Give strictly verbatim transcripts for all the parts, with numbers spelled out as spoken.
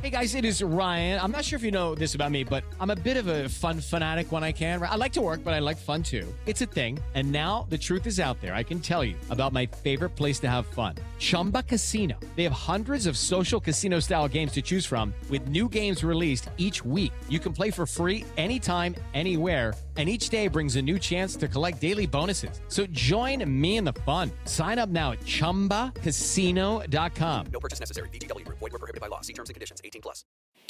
Hey guys, it is Ryan. I'm not sure if you know this about me, but I'm a bit of a fun fanatic when I can. I like to work, but I like fun too. It's a thing. And now the truth is out there. I can tell you about my favorite place to have fun. Chumba Casino. They have hundreds of social casino style games to choose from with new games released each week. You can play for free anytime, anywhere. And each day brings a new chance to collect daily bonuses. So join me in the fun. Sign up now at chumba casino dot com. No purchase necessary. V G W Group. Void where prohibited by law. See terms and conditions. eighteen plus.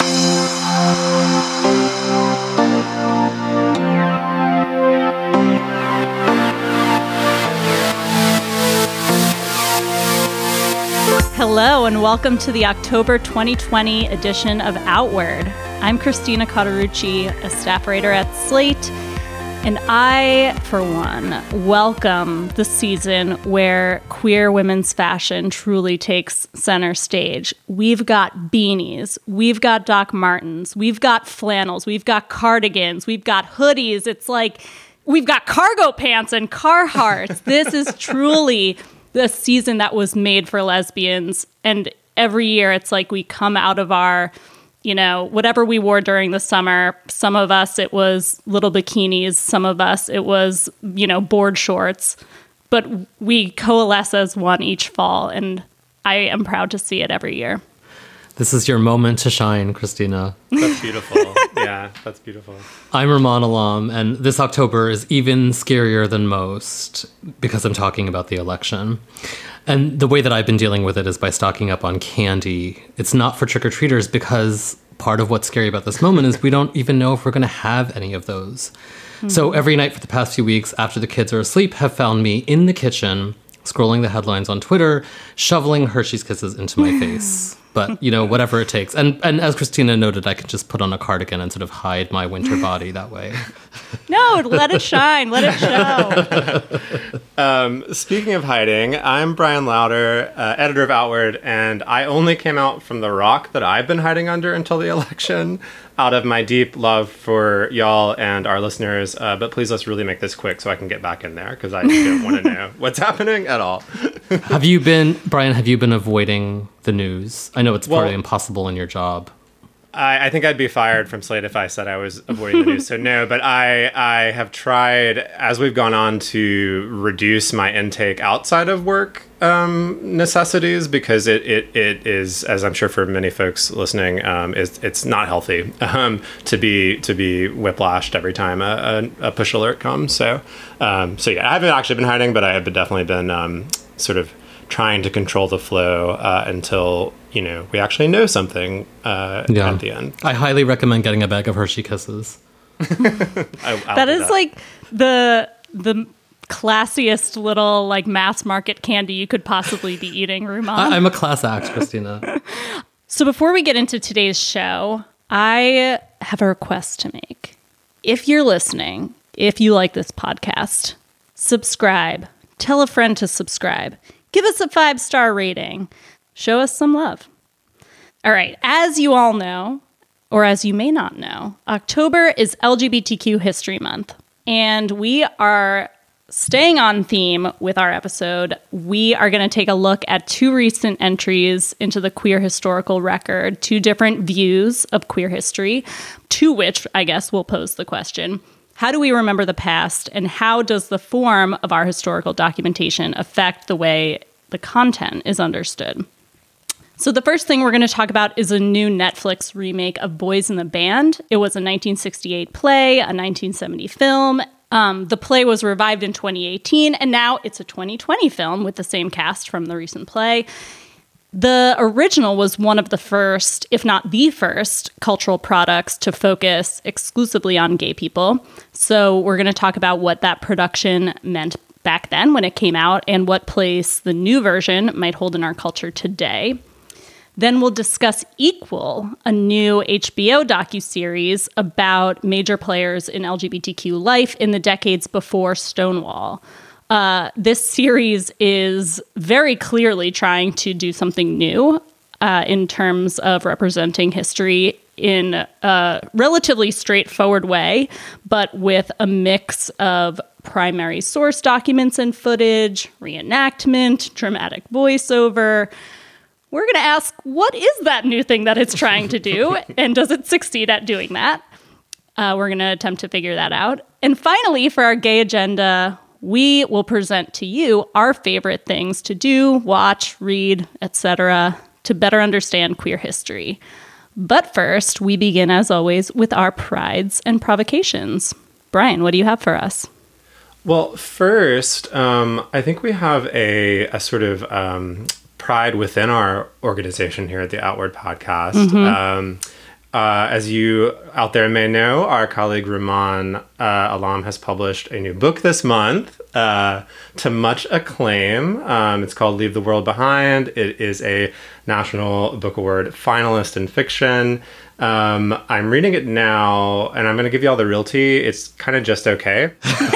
Hello and welcome to the October twenty twenty edition of Outward. I'm Christina Cauterucci, a staff writer at Slate. And I, for one, welcome the season where queer women's fashion truly takes center stage. We've got beanies, we've got Doc Martens, we've got flannels, we've got cardigans, we've got hoodies. It's like we've got cargo pants and Carhartts. This is truly the season that was made for lesbians. And every year it's like we come out of our, you know, whatever we wore during the summer. Some of us, it was little bikinis. Some of us, it was, you know, board shorts. But we coalesce as one each fall. And I am proud to see it every year. This is your moment to shine, Christina. That's beautiful. Yeah, that's beautiful. I'm Rumaan Alam, and this October is even scarier than most because I'm talking about the election. And the way that I've been dealing with it is by stocking up on candy. It's not for trick-or-treaters because part of what's scary about this moment is we don't even know if we're going to have any of those. Mm-hmm. So every night for the past few weeks after the kids are asleep have found me in the kitchen, scrolling the headlines on Twitter, shoveling Hershey's Kisses into my face. But, you know, whatever it takes. And and as Christina noted, I can just put on a cardigan and sort of hide my winter body that way. No, let it shine. Let it show. um, speaking of hiding, I'm Brian Lauder, uh, editor of Outward, and I only came out from the rock that I've been hiding under until the election out of my deep love for y'all and our listeners. Uh, but please, let's really make this quick so I can get back in there because I don't want to know what's happening at all. Have you been, Brian, have you been avoiding the news? I know it's well, probably impossible in your job. I, I think I'd be fired from Slate if I said I was avoiding the news. So no, but I I have tried, as we've gone on, to reduce my intake outside of work um, necessities because it, it, it is, as I'm sure for many folks listening, um, is it's not healthy um, to be to be whiplashed every time a, a, a push alert comes. So um, so yeah, I haven't actually been hiding, but I have definitely been um, sort of trying to control the flow uh, until, you know, we actually know something uh, yeah. at the end. I highly recommend getting a bag of Hershey Kisses. I, that is that. like the the classiest little like mass market candy you could possibly be eating, Rumaan. I, I'm a class act, Christina. So before we get into today's show, I have a request to make. If you're listening, if you like this podcast, subscribe. Tell a friend to subscribe. Give us a five-star rating. Show us some love. All right, as you all know, or as you may not know, October is L G B T Q History Month. And we are staying on theme with our episode. We are going to take a look at two recent entries into the queer historical record, two different views of queer history, to which I guess we'll pose the question, how do we remember the past, and how does the form of our historical documentation affect the way the content is understood? So the first thing we're going to talk about is a new Netflix remake of Boys in the Band. It was a nineteen sixty-eight play, a nineteen seventy film. Um, the play was revived in twenty eighteen, and now it's a twenty twenty film with the same cast from the recent play. The original was one of the first, if not the first, cultural products to focus exclusively on gay people. So we're going to talk about what that production meant back then when it came out and what place the new version might hold in our culture today. Then we'll discuss Equal, a new H B O docuseries about major players in L G B T Q life in the decades before Stonewall. Uh, this series is very clearly trying to do something new uh, in terms of representing history in a relatively straightforward way, but with a mix of primary source documents and footage, reenactment, dramatic voiceover, we're going to ask, what is that new thing that it's trying to do? And does it succeed at doing that? Uh, we're going to attempt to figure that out. And finally, for our gay agenda, we will present to you our favorite things to do, watch, read, et cetera, to better understand queer history. But first, we begin, as always, with our prides and provocations. Brian, what do you have for us? Well, first, um, I think we have a, a sort of um, pride within our organization here at the Outward Podcast. Mm-hmm. Um, uh, as you out there may know, our colleague Rumaan uh, Alam has published a new book this month uh, to much acclaim. Um, it's called Leave the World Behind. It is a National Book Award finalist in fiction. Um, I'm reading it now, and I'm going to give you all the real tea. It's kind of just okay.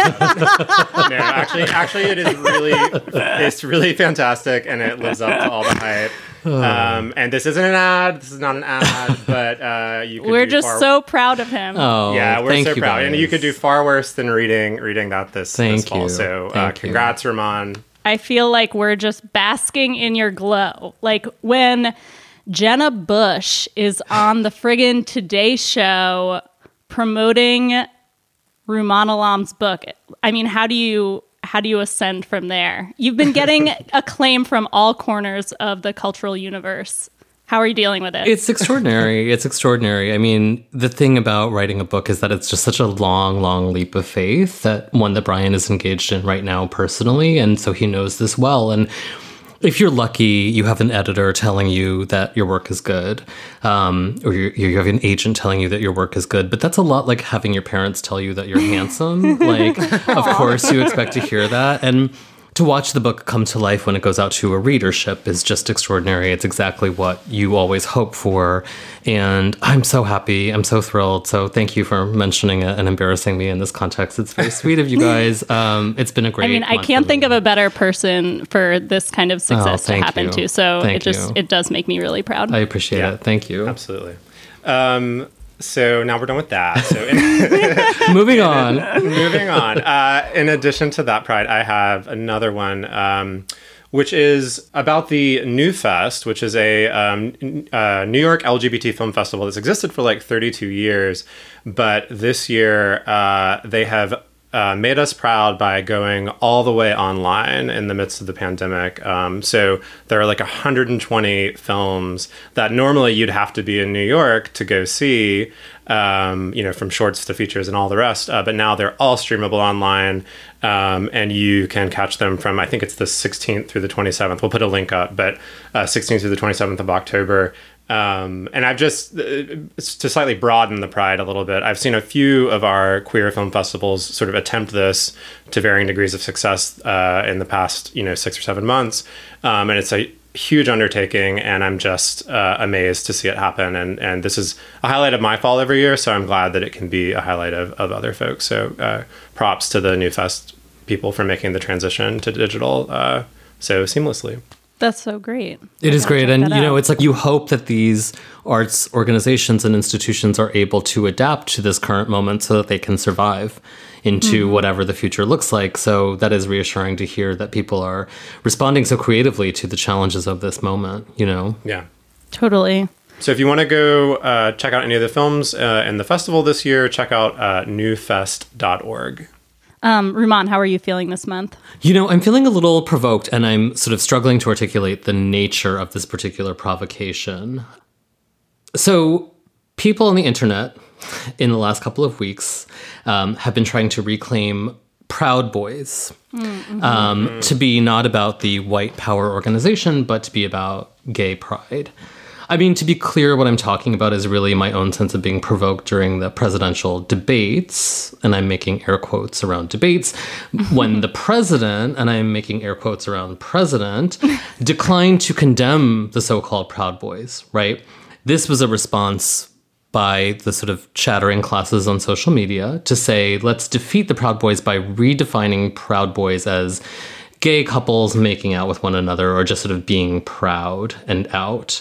No, actually, actually, it is really, it's really fantastic, and it lives up to all the hype. Um, and this isn't an ad. This is not an ad, but uh, you. Could we're do just far... so proud of him. Oh, yeah, we're thank so you proud, guys. and you could do far worse than reading reading that this, thank this fall. You. So, uh, thank congrats, you. Rumaan. I feel like we're just basking in your glow. Like when Jenna Bush is on the friggin' Today Show promoting Rumaan Alam's book. I mean, how do you how do you ascend from there? You've been getting acclaim from all corners of the cultural universe. How are you dealing with it? It's extraordinary. It's extraordinary. I mean, the thing about writing a book is that it's just such a long, long leap of faith, that one that Brian is engaged in right now personally. And so he knows this well. And if you're lucky, you have an editor telling you that your work is good, um, or you you have an agent telling you that your work is good. But that's a lot like having your parents tell you that you're handsome. Like, of course, you expect to hear that. And to watch the book come to life when it goes out to a readership is just extraordinary. It's exactly what you always hope for. And I'm so happy. I'm so thrilled. So thank you for mentioning it and embarrassing me in this context. It's very sweet of you guys. Um, it's been a great I mean, I month can't for think me. of a better person for this kind of success Oh, to happen you. to. So Thank it just you. it does make me really proud. I appreciate Yeah. it. Thank you. Absolutely. Um, so now we're done with that. So in- Moving on. moving on. Uh, in addition to that pride, I have another one, um, which is about the New Fest, which is a um, n- uh, New York L G B T film festival that's existed for like thirty-two years. But this year, uh, they have Uh, made us proud by going all the way online in the midst of the pandemic. Um, so there are like one hundred twenty films that normally you'd have to be in New York to go see, um, you know, from shorts to features and all the rest. Uh, but now they're all streamable online, um, and you can catch them from, I think it's the sixteenth through the twenty-seventh. We'll put a link up, but uh, sixteenth through the twenty-seventh of October. Um, and I've just, uh, to slightly broaden the pride a little bit, I've seen a few of our queer film festivals sort of attempt this to varying degrees of success uh, in the past, you know, six or seven months. Um, and it's a huge undertaking, and I'm just uh, amazed to see it happen. And, and this is a highlight of my fall every year, so I'm glad that it can be a highlight of, of other folks. So uh, props to the New Fest people for making the transition to digital uh, so seamlessly. That's so great. It is I'll great. check And, that you know, out. it's like you hope that these arts organizations and institutions are able to adapt to this current moment so that they can survive into mm-hmm. whatever the future looks like. So that is reassuring to hear that people are responding so creatively to the challenges of this moment, you know? Yeah. Totally. So if you want to go uh, check out any of the films uh, in the festival this year, check out uh, new fest dot org. Um, Rumaan, how are you feeling this month? You know, I'm feeling a little provoked, and I'm sort of struggling to articulate the nature of this particular provocation. So people on the internet in the last couple of weeks um, have been trying to reclaim Proud Boys mm-hmm. um, mm-hmm. to be not about the white power organization, but to be about gay pride. I mean, to be clear, what I'm talking about is really my own sense of being provoked during the presidential debates, and I'm making air quotes around debates, when the president, and I'm making air quotes around president, declined to condemn the so-called Proud Boys, right? This was a response by the sort of chattering classes on social media to say, let's defeat the Proud Boys by redefining Proud Boys as gay couples making out with one another or just sort of being proud and out.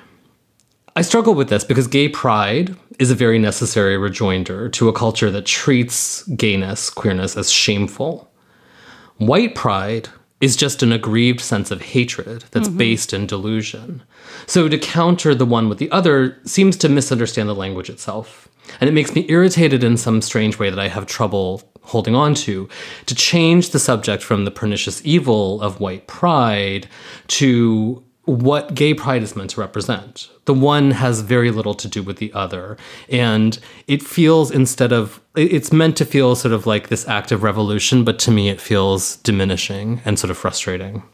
I struggle with this because gay pride is a very necessary rejoinder to a culture that treats gayness, queerness, as shameful. White pride is just an aggrieved sense of hatred that's mm-hmm. based in delusion. So to counter the one with the other seems to misunderstand the language itself. And it makes me irritated in some strange way that I have trouble holding on to, to change the subject from the pernicious evil of white pride to what gay pride is meant to represent. The one has very little to do with the other. And it feels, instead of, it's meant to feel sort of like this act of revolution, but to me it feels diminishing and sort of frustrating.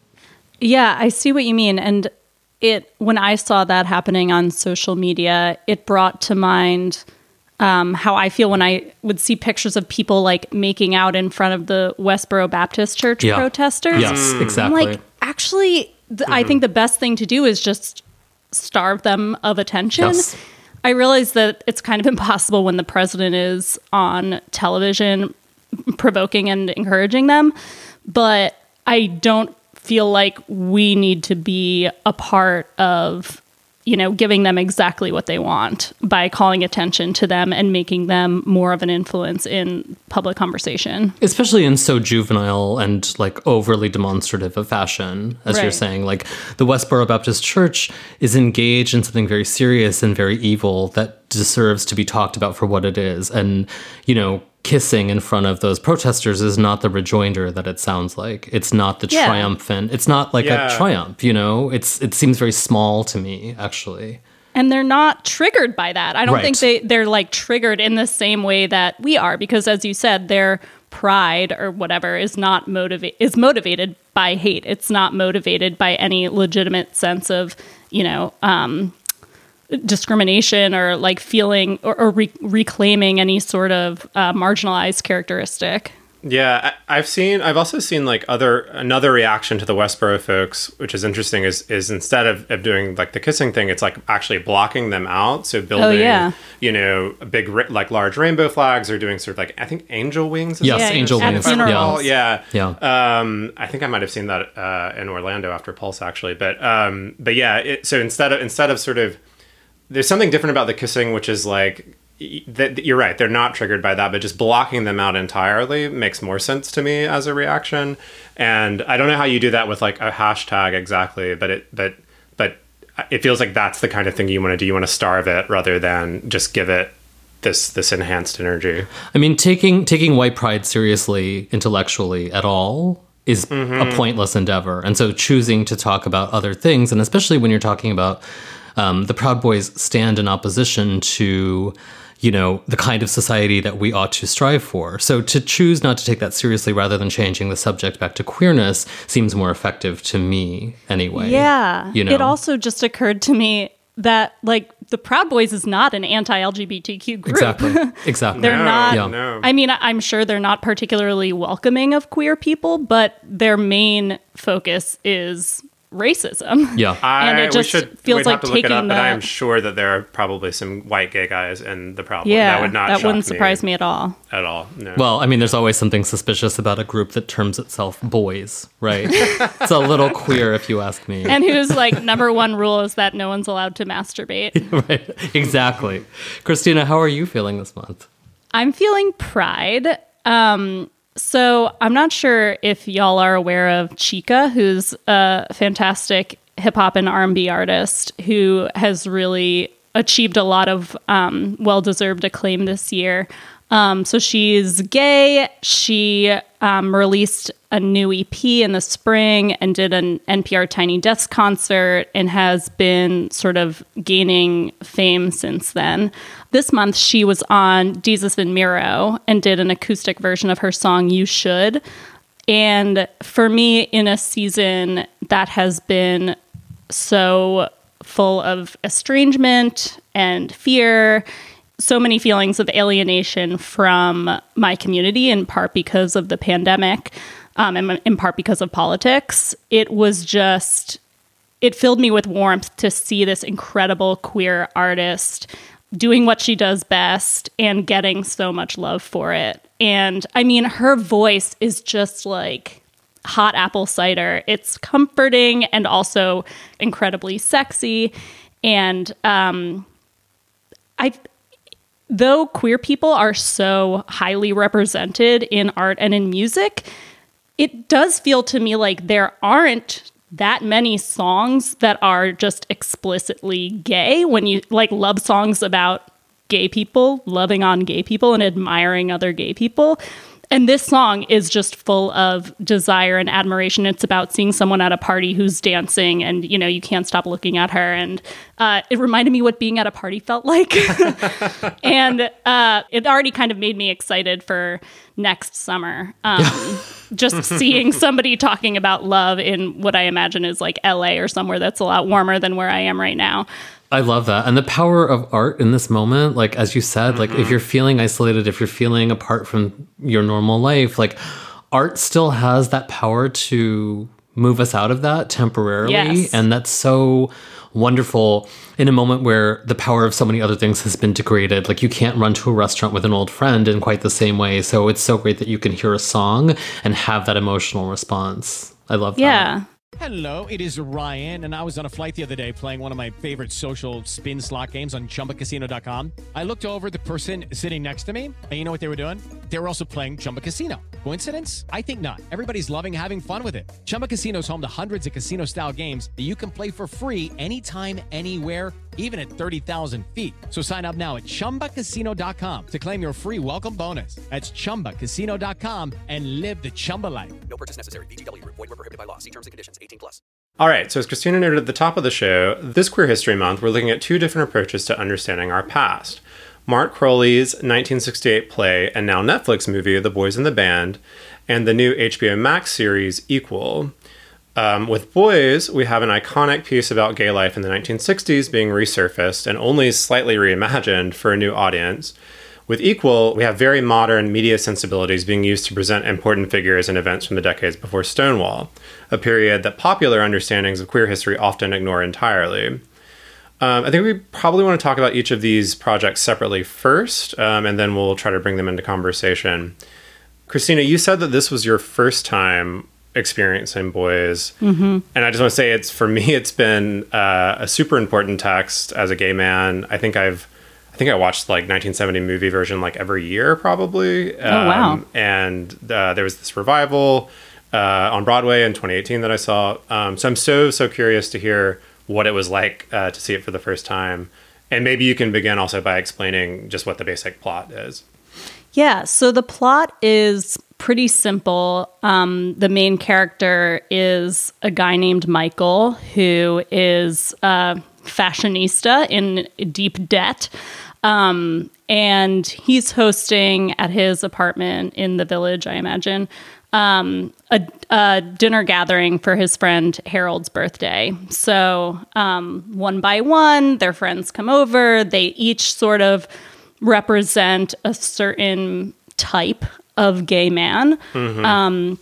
Yeah, I see what you mean. And it, when I saw that happening on social media, it brought to mind um, how I feel when I would see pictures of people like making out in front of the Westboro Baptist Church yeah. protesters. Yes, exactly. I'm like, actually, th- mm-hmm. I think the best thing to do is just starve them of attention. Yes. I realize that it's kind of impossible when the president is on television provoking and encouraging them, but I don't feel like we need to be a part of, you know, giving them exactly what they want by calling attention to them and making them more of an influence in public conversation. Especially in so juvenile and like overly demonstrative a fashion, as right. you're saying. Like the Westboro Baptist Church is engaged in something very serious and very evil that deserves to be talked about for what it is. And, you know, kissing in front of those protesters is not the rejoinder that it sounds like. It's not the yeah. triumphant. It's not like yeah. a triumph, you know? It's it seems very small to me, actually. And they're not triggered by that. I don't right. think they, they're like triggered in the same way that we are, because as you said, their pride or whatever is not motivate is motivated by hate. It's not motivated by any legitimate sense of, you know, um, discrimination or like feeling or, or re- reclaiming any sort of uh, marginalized characteristic. Yeah, I, I've seen. I've also seen like other another reaction to the Westboro folks, which is interesting. Is is instead of, of doing like the kissing thing, it's like actually blocking them out. So building, oh, yeah. you know, a big like large rainbow flags, or doing sort of like I think angel wings. Yes, yeah, angel at wings. funerals. Yeah, yeah. Um, I think I might have seen that uh, in Orlando after Pulse actually, but um, but yeah. It, so instead of instead of sort of, there's something different about the kissing, which is like. That you're right, they're not triggered by that, but just blocking them out entirely makes more sense to me as a reaction. And I don't know how you do that with like a hashtag exactly, but it but but it feels like that's the kind of thing you want to do. You want to starve it rather than just give it this this enhanced energy. I mean, taking taking white pride seriously intellectually at all is mm-hmm. a pointless endeavor. And so choosing to talk about other things, and especially when you're talking about um, the Proud Boys stand in opposition to, you know, the kind of society that we ought to strive for. So to choose not to take that seriously rather than changing the subject back to queerness seems more effective to me anyway. Yeah. You know? It also just occurred to me that like the Proud Boys is not an anti-L G B T Q group. Exactly. Exactly. They're No, not, yeah. no. I mean, I'm sure they're not particularly welcoming of queer people, but their main focus is racism. Yeah. I, and it just we should, feels we'd like have to look it taking up, but I am the- sure that there are probably some white gay guys in the problem. Yeah, that would not that shock wouldn't surprise me at all. at all. No. Well, I mean, there's always something suspicious about a group that terms itself boys, right? It's a little queer if you ask me. And whose like number one rule is that no one's allowed to masturbate. Right. Exactly. Christina, how are you feeling this month? I'm feeling pride. Um, so I'm not sure if y'all are aware of Chica, who's a fantastic hip hop and R and B artist who has really achieved a lot of um, well-deserved acclaim this year. Um, so she's gay. She um, released a new E P in the spring and did an N P R Tiny Desk concert and has been sort of gaining fame since then. This month, she was on Desus and Mero and did an acoustic version of her song You Should. And for me, in a season that has been so full of estrangement and fear, so many feelings of alienation from my community, in part because of the pandemic, um, and in part because of politics, it was just, it filled me with warmth to see this incredible queer artist doing what she does best and getting so much love for it. And I mean, her voice is just like hot apple cider. It's comforting and also incredibly sexy. And um, I, though queer people are so highly represented in art and in music, it does feel to me like there aren't that many songs that are just explicitly gay when you like love songs about gay people, loving on gay people and admiring other gay people. And this song is just full of desire and admiration. It's about seeing someone at a party who's dancing and, you know, you can't stop looking at her. And uh, it reminded me what being at a party felt like. and uh, it already kind of made me excited for next summer. Um, just seeing somebody talking about love in what I imagine is like L A or somewhere that's a lot warmer than where I am right now. I love that. And the power of art in this moment, like, as you said, mm-hmm. like if you're feeling isolated, if you're feeling apart from your normal life, like art still has that power to move us out of that temporarily. Yes. And that's so wonderful in a moment where the power of so many other things has been degraded. Like you can't run to a restaurant with an old friend in quite the same way. So it's so great that you can hear a song and have that emotional response. I love that. Yeah. Hello, it is Ryan, and I was on a flight the other day playing one of my favorite social spin slot games on Chumba Casino dot com. I looked over at the person sitting next to me, and you know what they were doing? They were also playing Chumba Casino. Coincidence? I think not. Everybody's loving having fun with it. Chumba Casino is home to hundreds of casino-style games that you can play for free anytime, anywhere, even at thirty thousand feet. So sign up now at Chumba Casino dot com to claim your free welcome bonus. That's Chumba Casino dot com and live the Chumba life. No purchase necessary. V G W. Void where prohibited by law. See terms and conditions. eighteen plus. All right, so as Christina noted at the top of the show, this Queer History Month, we're looking at two different approaches to understanding our past. Mark Crowley's nineteen sixty-eight play and now Netflix movie, The Boys in the Band, and the new H B O Max series, Equal. Um, with Boys, we have an iconic piece about gay life in the nineteen sixties being resurfaced and only slightly reimagined for a new audience. With Equal, we have very modern media sensibilities being used to present important figures and events from the decades before Stonewall, a period that popular understandings of queer history often ignore entirely. Um, I think we probably want to talk about each of these projects separately first, um, and then we'll try to bring them into conversation. Christina, you said that this was your first time experiencing Boys. Mm-hmm. And I just want to say it's, for me, it's been uh, a super important text as a gay man. I think I've, I think I watched like nineteen seventy movie version like every year probably. Oh, wow. Um, and uh, there was this revival uh, on Broadway in twenty eighteen that I saw. Um, so I'm so, so curious to hear what it was like uh, to see it for the first time. And maybe you can begin also by explaining just what the basic plot is. Yeah, so the plot is pretty simple. Um, the main character is a guy named Michael, who is a fashionista in deep debt. Um, and he's hosting at his apartment in the Village, I imagine, um, a, a dinner gathering for his friend Harold's birthday. So um, one by one, their friends come over. They each sort of represent a certain type of gay man. Mm-hmm. Um,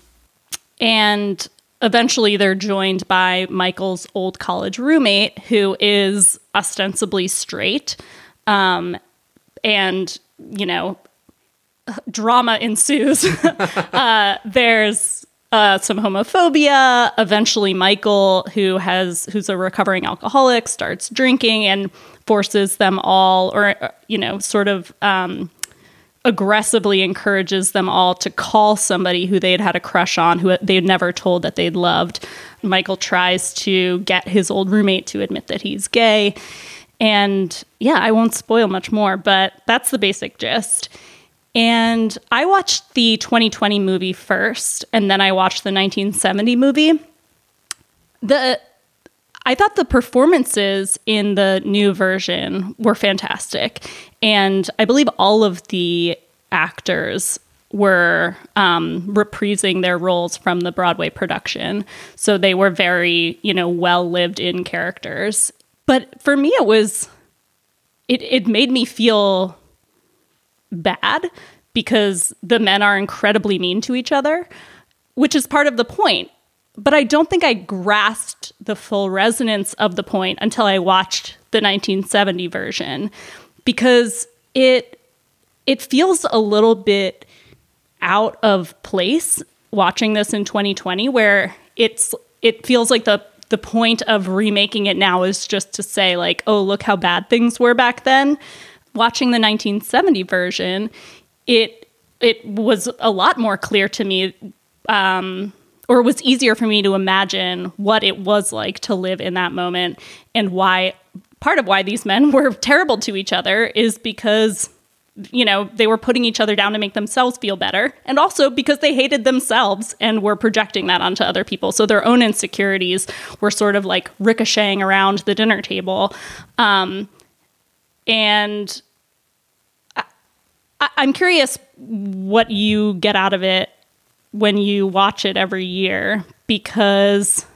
and eventually they're joined by Michael's old college roommate, who is ostensibly straight. Um, and, you know, drama ensues. uh, there's uh, some homophobia. Eventually Michael, who has who's a recovering alcoholic, starts drinking and forces them all, or, you know, sort of um, aggressively encourages them all to call somebody who they'd had a crush on, who they'd never told that they'd loved. Michael tries to get his old roommate to admit that he's gay. And yeah, I won't spoil much more, but that's the basic gist. And I watched the twenty twenty movie first, and then I watched the nineteen seventy movie. The I thought the performances in the new version were fantastic. And I believe all of the actors were um, reprising their roles from the Broadway production. So they were very, you know, well lived in characters. But for me, it was, it, it made me feel bad because the men are incredibly mean to each other, which is part of the point. But I don't think I grasped the full resonance of the point until I watched the nineteen seventy version, because it it feels a little bit out of place watching this in twenty twenty, where it's it feels like the the point of remaking it now is just to say, like, oh, look how bad things were back then. Watching the nineteen seventy version, it it was a lot more clear to me um, or it was easier for me to imagine what it was like to live in that moment, and why part of why these men were terrible to each other is because, you know, they were putting each other down to make themselves feel better, and also because they hated themselves and were projecting that onto other people. So their own insecurities were sort of like ricocheting around the dinner table. Um, and I, I'm curious what you get out of it when you watch it every year, because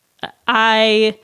I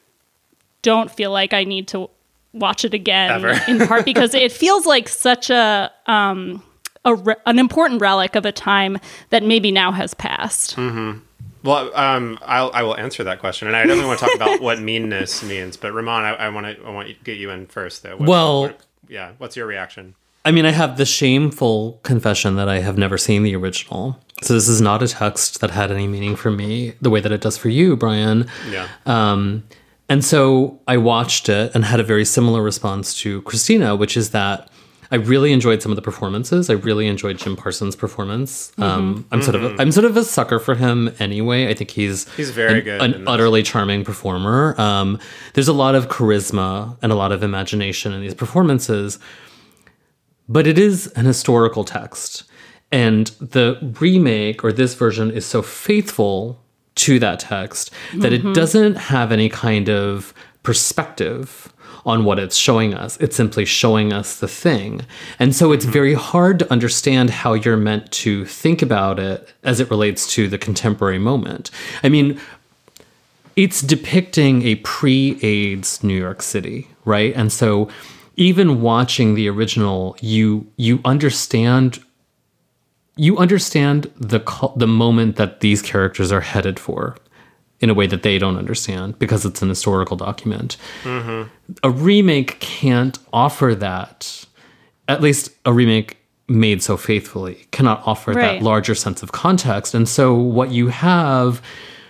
don't feel like I need to watch it again, Ever. in part because it feels like such a, um, a re- an important relic of a time that maybe now has passed. Mm-hmm. Well, um, I'll, I will answer that question, and I definitely want to talk about what meanness means. But Ramon, I, I want to I want to get you in first, though. What, Well- what, yeah, what's your reaction? I mean, I have the shameful confession that I have never seen the original. So this is not a text that had any meaning for me the way that it does for you, Brian. Yeah. Um, and so I watched it and had a very similar response to Christina, which is that I really enjoyed some of the performances. I really enjoyed Jim Parsons' performance. Mm-hmm. Um, I'm mm-hmm. sort of a, I'm sort of a sucker for him anyway. I think he's he's very an, good, an utterly charming performer. Um, there's a lot of charisma and a lot of imagination in these performances. But it is an historical text, and the remake, or this version, is so faithful to that text that mm-hmm. it doesn't have any kind of perspective on what it's showing us. It's simply showing us the thing. And so it's very hard to understand how you're meant to think about it as it relates to the contemporary moment. I mean, it's depicting a pre-AIDS New York City, right? And so even watching the original, you you understand you understand the the moment that these characters are headed for in a way that they don't understand because it's an historical document. Mm-hmm. A remake can't offer that. At least a remake made so faithfully cannot offer right. that larger sense of context. And so what you have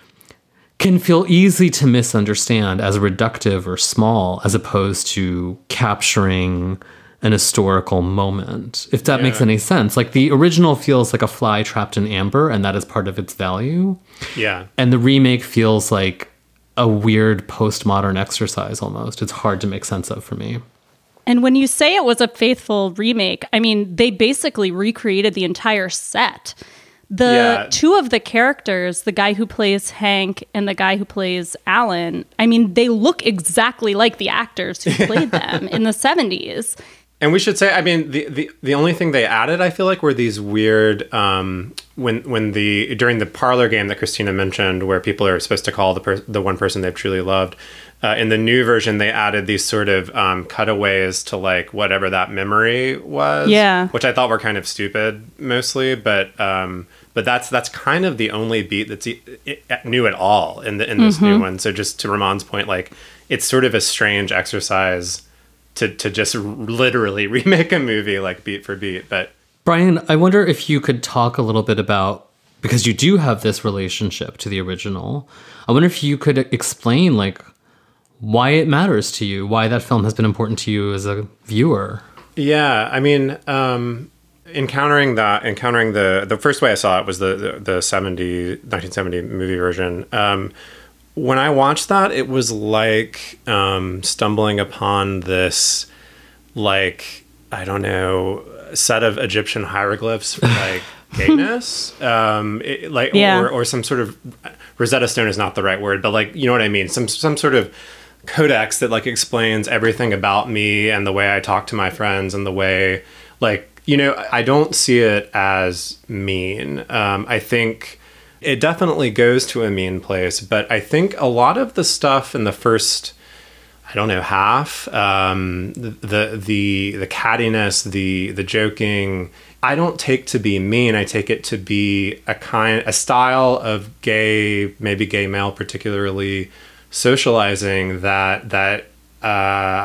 can feel easy to misunderstand as reductive or small, as opposed to capturing an historical moment, if that yeah. makes any sense. Like, the original feels like a fly trapped in amber, and that is part of its value. Yeah. And the remake feels like a weird postmodern exercise almost. It's hard to make sense of for me. And when you say it was a faithful remake, I mean, they basically recreated the entire set. The yeah. two of the characters, the guy who plays Hank and the guy who plays Alan, I mean, they look exactly like the actors who played them in the seventies. And we should say, I mean, the, the, the only thing they added, I feel like, were these weird, um, when when the, during the parlor game that Christina mentioned, where people are supposed to call the per- the one person they've truly loved, uh, in the new version, they added these sort of um, cutaways to, like, whatever that memory was. Yeah. Which I thought were kind of stupid, mostly, but... Um, But that's that's kind of the only beat that's e- it, new at all in the in this mm-hmm. new one. So just to Ramon's point, like, it's sort of a strange exercise to to just r- literally remake a movie like beat for beat. But Brian, I wonder if you could talk a little bit about, because you do have this relationship to the original, I wonder if you could explain, like, why it matters to you, why that film has been important to you as a viewer. Yeah, I mean. Um, Encountering that, encountering the the first way I saw it was the the, the seventy, nineteen seventy movie version. Um, when I watched that, it was like um, stumbling upon this, like, I don't know, set of Egyptian hieroglyphs for, like, gayness, um, it, like yeah. or or some sort of Rosetta Stone is not the right word, but, like, you know what I mean, some some sort of codex that, like, explains everything about me and the way I talk to my friends and the way, like. You know, I don't see it as mean. Um, I think it definitely goes to a mean place, but I think a lot of the stuff in the first, I don't know, half, um, the the the cattiness, the the joking, I don't take to be mean. I take it to be a kind, a style of gay, maybe gay male, particularly socializing that that uh,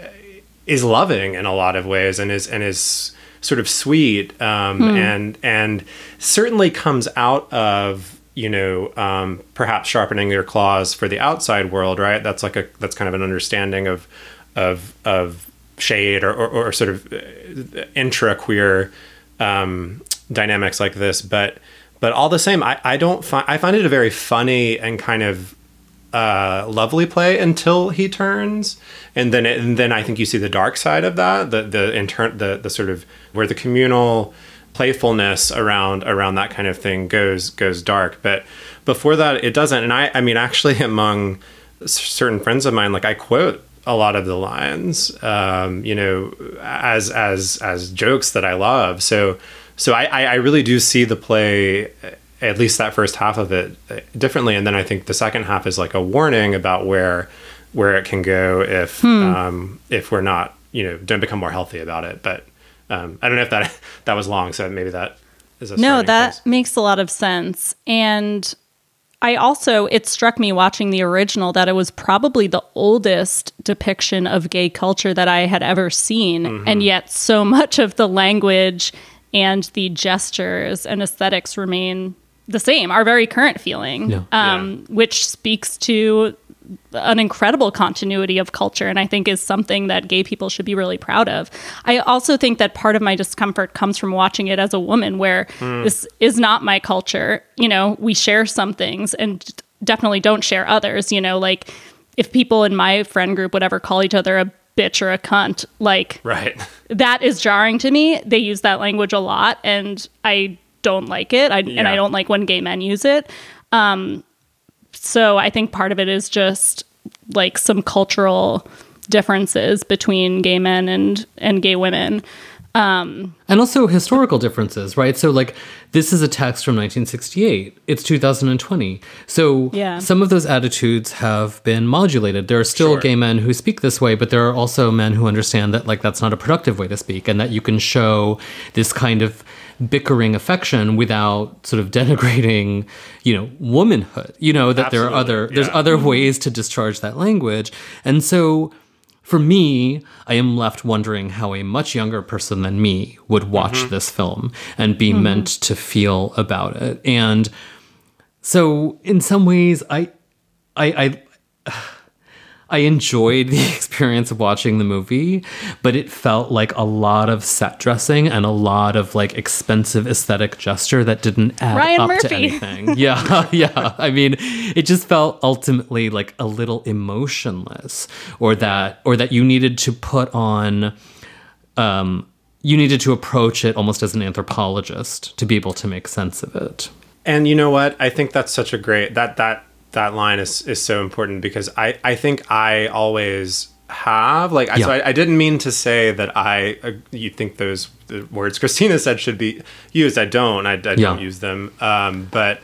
is loving in a lot of ways and is and is. Sort of sweet, um, hmm. and and certainly comes out of, you know, um, perhaps sharpening your claws for the outside world, right? That's like a that's kind of an understanding of of of shade or or, or sort of intra queer um, dynamics like this, but but all the same, I, I don't find I find it a very funny and kind of uh, lovely play until he turns, and then it, and then I think you see the dark side of that, the the intern the the sort of where the communal playfulness around around that kind of thing goes goes dark. But before that, it doesn't. And I I mean, actually, among certain friends of mine, like I quote a lot of the lines, um, you know, as as as jokes that I love. So so I I really do see the play, at least that first half of it, differently. And then I think the second half is like a warning about where where it can go if hmm. um, if we're not, you know, don't become more healthy about it. But um, I don't know if that that was long, so maybe that is a no, that place. Makes a lot of sense. And I also, it struck me watching the original that it was probably the oldest depiction of gay culture that I had ever seen. Mm-hmm. And yet so much of the language and the gestures and aesthetics remain the same, our very current feeling, yeah. Um, Yeah. which speaks to an incredible continuity of culture, and I think is something that gay people should be really proud of. I also think that part of my discomfort comes from watching it as a woman, where mm. this is not my culture. You know, we share some things and definitely don't share others. You know, like if people in my friend group would ever call each other a bitch or a cunt, like right. that is jarring to me. They use that language a lot, and I don't like it. I, yeah. And I don't like when gay men use it. Um, So I think part of it is just like some cultural differences between gay men and, and gay women. Um, and also historical differences, right? So like this is a text from nineteen sixty-eight. It's two thousand twenty. So yeah. some of those attitudes have been modulated. There are still Sure. gay men who speak this way, but there are also men who understand that like that's not a productive way to speak, and that you can show this kind of bickering affection without sort of denigrating, you know, womanhood, you know, that Absolutely. there are other, Yeah. there's other ways to discharge that language. And so for me, I am left wondering how a much younger person than me would watch mm-hmm. this film and be mm-hmm. meant to feel about it. And so in some ways, I, I, I, I enjoyed the experience of watching the movie, but it felt like a lot of set dressing and a lot of like expensive aesthetic gesture that didn't add Ryan up Murphy. to anything. Yeah, yeah. I mean, it just felt ultimately like a little emotionless, or that, or that you needed to put on, um, you needed to approach it almost as an anthropologist to be able to make sense of it. And you know what? I think that's such a great that that. that line is, is so important, because I, I think I always have, like, yeah. so I, I didn't mean to say that I, uh, you think those the words Christina said should be used. I don't, I, I don't yeah. use them. Um, but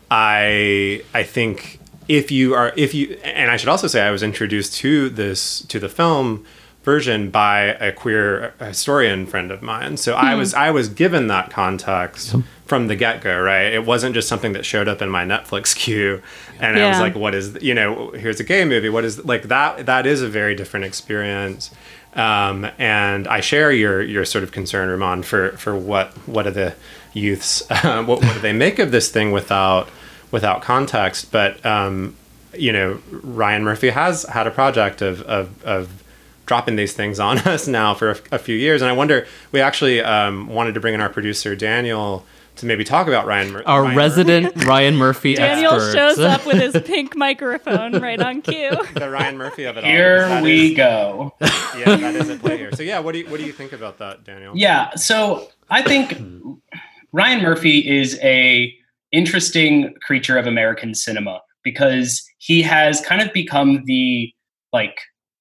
I, I think if you are, if you, and I should also say I was introduced to this, to the film version by a queer historian friend of mine. So mm-hmm. I was, I was given that context yep. from the get-go, right? It wasn't just something that showed up in my Netflix queue and yeah. I was like, what is, you know, here's a gay movie. What is, like, that, that is a very different experience. Um, and I share your, your sort of concern, Ramon, for, for what, what are the youths, uh, what, what do they make of this thing without, without context? But, um, you know, Ryan Murphy has had a project of, of, of, dropping these things on us now for a, a few years. And I wonder, we actually um, wanted to bring in our producer, Daniel, to maybe talk about Ryan Murphy. Our Ryan resident Murphy. Ryan Murphy Daniel expert. shows up with his pink microphone right on cue. The Ryan Murphy of it all. Here we is, go. Yeah, that is at play here. So yeah, what do you, what do you think about that, Daniel? Yeah, so I think Ryan Murphy is a interesting creature of American cinema, because he has kind of become the, like,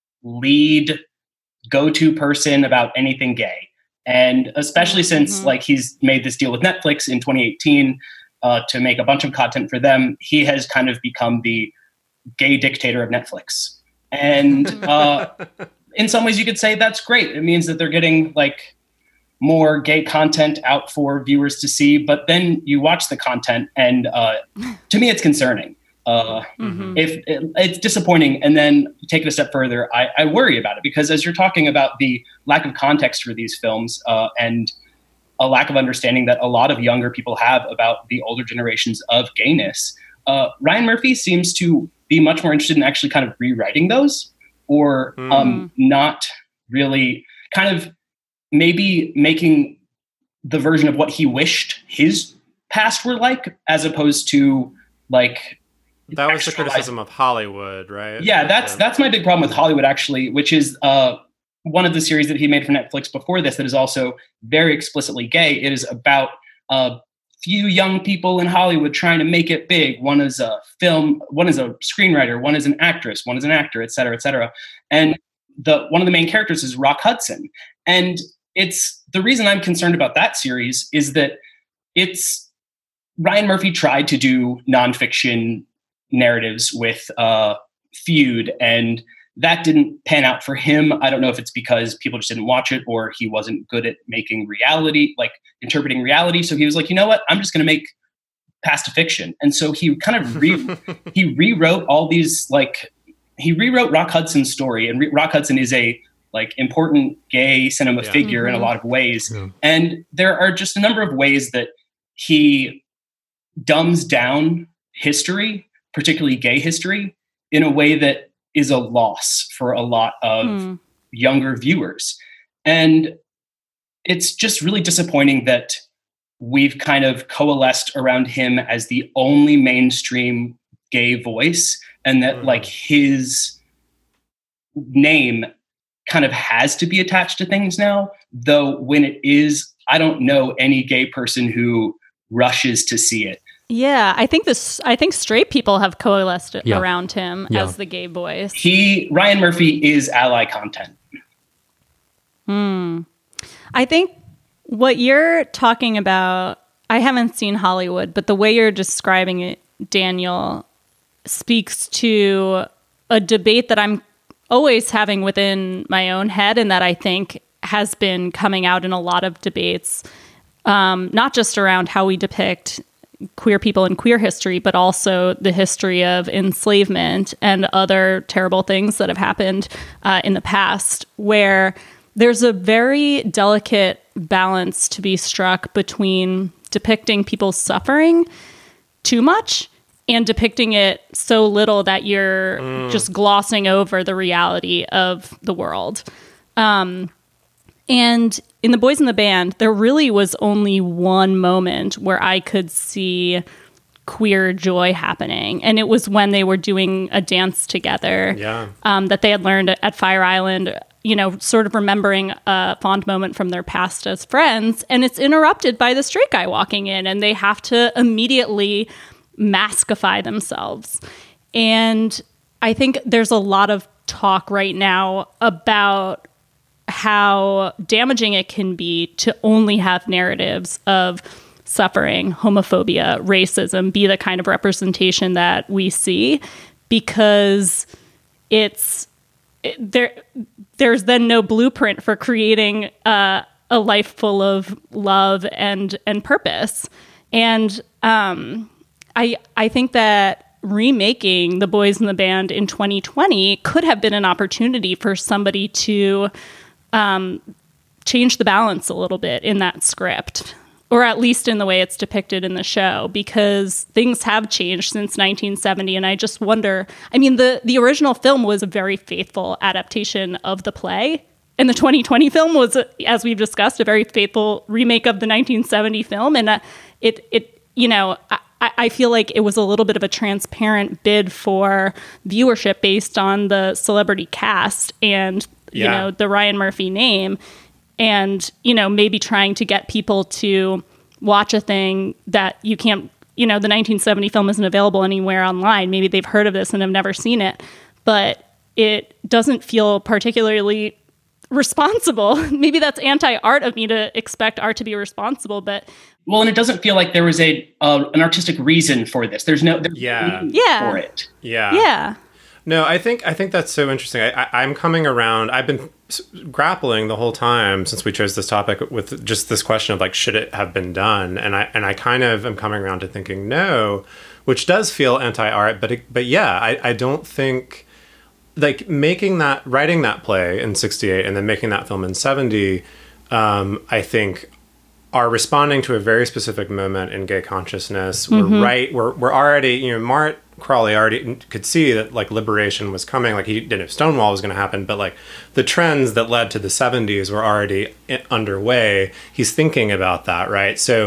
lead go-to person about anything gay. And especially since mm-hmm. like he's made this deal with Netflix in twenty eighteen uh, to make a bunch of content for them, he has kind of become the gay dictator of Netflix. And uh, in some ways you could say that's great. It means that they're getting like more gay content out for viewers to see, but then you watch the content and uh, to me it's concerning. Uh, mm-hmm. If it, it's disappointing, and then take it a step further, I, I worry about it, because as you're talking about the lack of context for these films uh, and a lack of understanding that a lot of younger people have about the older generations of gayness, uh, Ryan Murphy seems to be much more interested in actually kind of rewriting those, or mm. um, not really kind of maybe making the version of what he wished his past were like, as opposed to like that was the extra criticism life. of Hollywood, right? Yeah, that's that's my big problem with Hollywood, actually, which is uh, one of the series that he made for Netflix before this that is also very explicitly gay. It is about a few young people in Hollywood trying to make it big. One is a film, one is a screenwriter, one is an actress, one is an actor, et cetera, et cetera. And the one of the main characters is Rock Hudson. And it's the reason I'm concerned about that series is that it's Ryan Murphy tried to do nonfiction narratives with uh, Feud, and that didn't pan out for him. I don't know if it's because people just didn't watch it or he wasn't good at making reality, like interpreting reality. So he was like, you know what? I'm just going to make past a fiction. And so he kind of re- he rewrote all these, like, he rewrote Rock Hudson's story. And Re- Rock Hudson is a like important gay cinema Yeah. figure Mm-hmm. in a lot of ways. Yeah. And there are just a number of ways that he dumbs down history, particularly gay history, in a way that is a loss for a lot of Hmm. younger viewers. And it's just really disappointing that we've kind of coalesced around him as the only mainstream gay voice, and that Mhm. like his name kind of has to be attached to things now, though when it is, I don't know any gay person who rushes to see it. Yeah, I think this. I think straight people have coalesced Yeah. around him Yeah. as the gay voice. He, Ryan Murphy, is ally content. I think what you're talking about, I haven't seen Hollywood, but the way you're describing it, Daniel, speaks to a debate that I'm always having within my own head, and that I think has been coming out in a lot of debates, um, not just around how we depict queer people in queer history, but also the history of enslavement and other terrible things that have happened uh, in the past, where there's a very delicate balance to be struck between depicting people's suffering too much and depicting it so little that you're just glossing over the reality of the world. Um, and in The Boys in the Band, there really was only one moment where I could see queer joy happening. And it was when they were doing a dance together Yeah. um, that they had learned at Fire Island, you know, sort of remembering a fond moment from their past as friends. And it's interrupted by the straight guy walking in, and they have to immediately maskify themselves. And I think there's a lot of talk right now about how damaging it can be to only have narratives of suffering, homophobia, racism be the kind of representation that we see, because it's it, there. There's then no blueprint for creating uh, a life full of love and and purpose. And um, I I think that remaking The Boys in the Band in twenty twenty could have been an opportunity for somebody to um, change the balance a little bit in that script, or at least in the way it's depicted in the show, because things have changed since nineteen seventy. And I just wonder, I mean, the, the original film was a very faithful adaptation of the play. And the twenty twenty film was, as we've discussed, a very faithful remake of the nineteen seventy film. And uh, it, it, you know, I, I feel like it was a little bit of a transparent bid for viewership based on the celebrity cast and, you Yeah. know, the Ryan Murphy name. And, you know, maybe trying to get people to watch a thing that you can't, you know, the nineteen seventy film isn't available anywhere online. Maybe they've heard of this and have never seen it, but it doesn't feel particularly responsible. Maybe that's anti-art of me to expect art to be responsible, but Well, and it doesn't feel like there was a uh, an artistic reason for this. There's no there's Yeah. no reason Yeah. for it. Yeah. yeah. No, I think I think that's so interesting. I, I, I'm coming around. I've been s- grappling the whole time since we chose this topic with just this question of like, should it have been done? And I and I kind of am coming around to thinking no, which does feel anti-art. But it, but yeah, I, I don't think like making that writing that play in sixty-eight and then making that film in seventy. Um, I think are responding to a very specific moment in gay consciousness. Mm-hmm. We're right. We're we're already, you know, Mart Crawley already could see that like liberation was coming. Like he didn't know Stonewall was going to happen, but like the trends that led to the seventies were already i- underway. He's thinking about that, right? So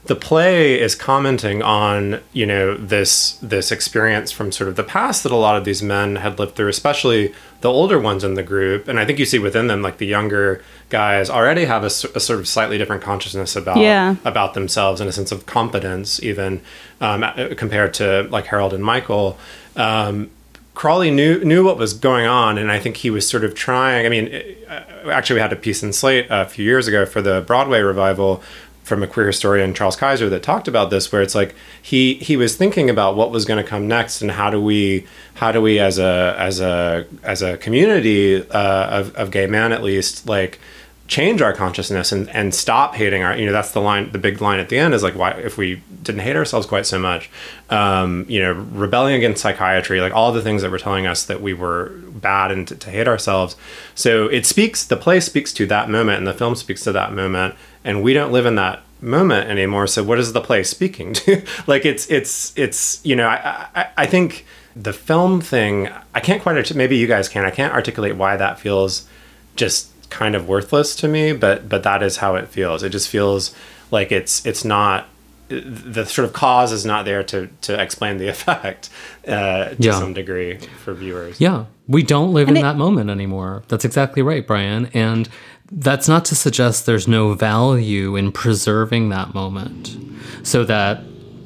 the play is commenting on, you know, this this experience from sort of the past that a lot of these men had lived through, especially the older ones in the group. And I think you see within them, like the younger guys already have a, a sort of slightly different consciousness about yeah. about themselves and a sense of competence, even um, compared to like Harold and Michael. Um, Crawley knew knew what was going on, and I think he was sort of trying. I mean, actually, we had a piece in Slate a few years ago for the Broadway revival from a queer historian, Charles Kaiser, that talked about this, where it's like he he was thinking about what was going to come next, and how do we how do we as a as a as a community uh, of of gay men, at least, like change our consciousness and and stop hating our, you know, that's the line, the big line at the end is like, why, if we didn't hate ourselves quite so much, um, you know, rebelling against psychiatry, like all the things that were telling us that we were bad and to, to hate ourselves. So it speaks, the play speaks to that moment and the film speaks to that moment, and we don't live in that moment anymore. So what is the play speaking to? Like it's, it's, it's, you know, I, I, I think the film thing, I can't quite, artic- maybe you guys can, I can't articulate why that feels just kind of worthless to me, but but that is how it feels. It just feels like it's it's not, the sort of cause is not there to to explain the effect uh, to yeah. some degree for viewers. Yeah, we don't live and in it, that moment anymore. That's exactly right, Brian. And that's not to suggest there's no value in preserving that moment, so that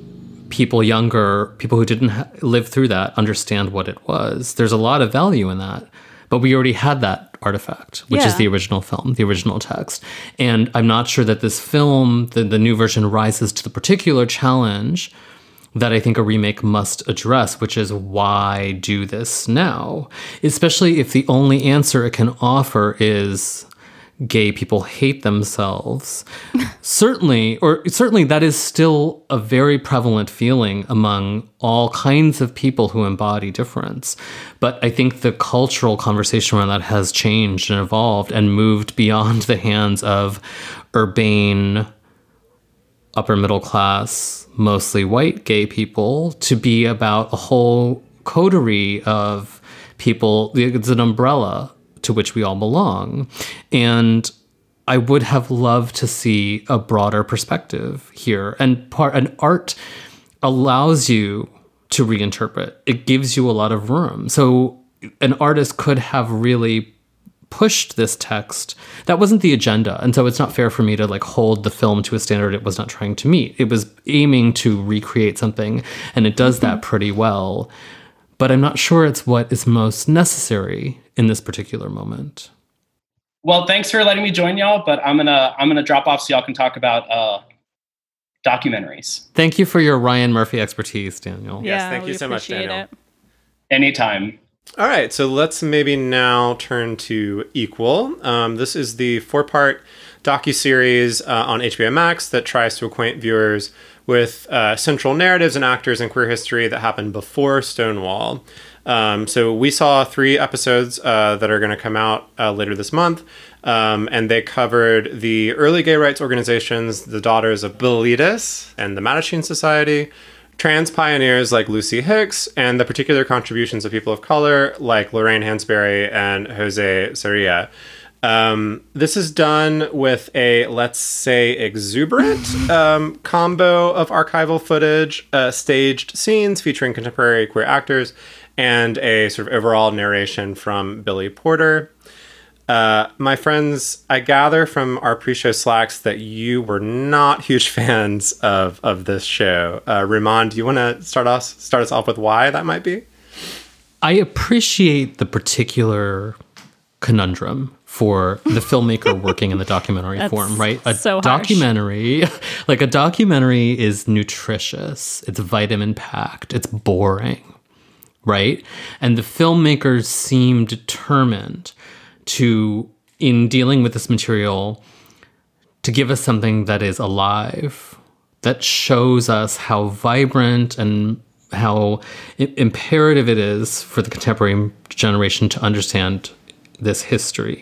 people younger, people who didn't ha- live through that, understand what it was. There's a lot of value in that. But we already had that artifact, which yeah. is the original film, the original text. And I'm not sure that this film, the, the new version, rises to the particular challenge that I think a remake must address, which is why do this now? Especially if the only answer it can offer is gay people hate themselves. certainly, or certainly that is still a very prevalent feeling among all kinds of people who embody difference. But I think the cultural conversation around that has changed and evolved and moved beyond the hands of urbane, upper middle class, mostly white gay people to be about a whole coterie of people. It's an umbrella to which we all belong. And I would have loved to see a broader perspective here. And part and art allows you to reinterpret. It gives you a lot of room. So an artist could have really pushed this text. That wasn't the agenda. And so it's not fair for me to like hold the film to a standard it was not trying to meet. It was aiming to recreate something, and it does that pretty well. But I'm not sure it's what is most necessary in this particular moment. Well, thanks for letting me join y'all, but I'm gonna I'm gonna drop off so y'all can talk about uh, documentaries. Thank you for your Ryan Murphy expertise, Daniel. Yes, yeah, thank you so much, Daniel. It. Anytime. All right, so let's maybe now turn to Equal. Um, this is the four-part docuseries uh, on H B O Max that tries to acquaint viewers with uh, central narratives and actors in queer history that happened before Stonewall. Um, so we saw three episodes uh, that are going to come out uh, later this month, um, and they covered the early gay rights organizations, the Daughters of Bilitis and the Mattachine Society, trans pioneers like Lucy Hicks, and the particular contributions of people of color like Lorraine Hansberry and Jose Sarria. Um, this is done with a, let's say, exuberant um, combo of archival footage, uh, staged scenes featuring contemporary queer actors, and a sort of overall narration from Billy Porter. Uh, my friends, I gather from our pre-show slacks that you were not huge fans of of this show. Uh, Rumaan, do you want to start us start us off with why that might be? I appreciate the particular conundrum for the filmmaker working in the documentary form, right? A so harsh. documentary, like a documentary is nutritious, it's vitamin packed, it's boring, right? And the filmmakers seem determined to, in dealing with this material, to give us something that is alive, that shows us how vibrant and how I- imperative it is for the contemporary generation to understand this history.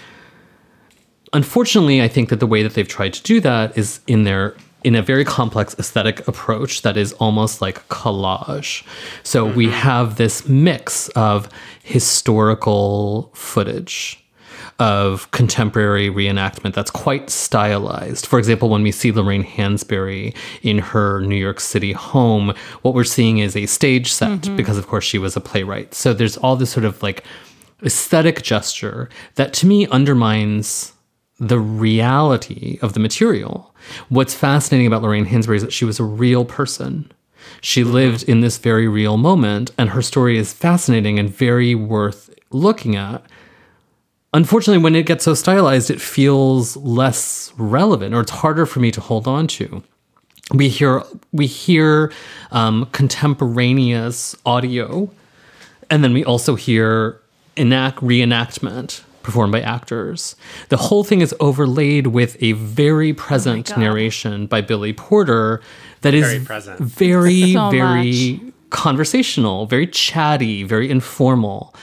Unfortunately, I think that the way that they've tried to do that is in their in a very complex aesthetic approach that is almost like collage. So mm-hmm. we have this mix of historical footage, of contemporary reenactment that's quite stylized. For example, when we see Lorraine Hansberry in her New York City home, what we're seeing is a stage set mm-hmm. because, of course, she was a playwright. So there's all this sort of like aesthetic gesture that to me undermines the reality of the material. What's fascinating about Lorraine Hansberry is that she was a real person. She lived in this very real moment, and her story is fascinating and very worth looking at. Unfortunately, when it gets so stylized, it feels less relevant, or it's harder for me to hold on to. We hear we hear um, contemporaneous audio, and then we also hear enact reenactment performed by actors. The whole thing is overlaid with a very present oh narration by Billy Porter that is very present, very, so very much. conversational, very chatty, very informal.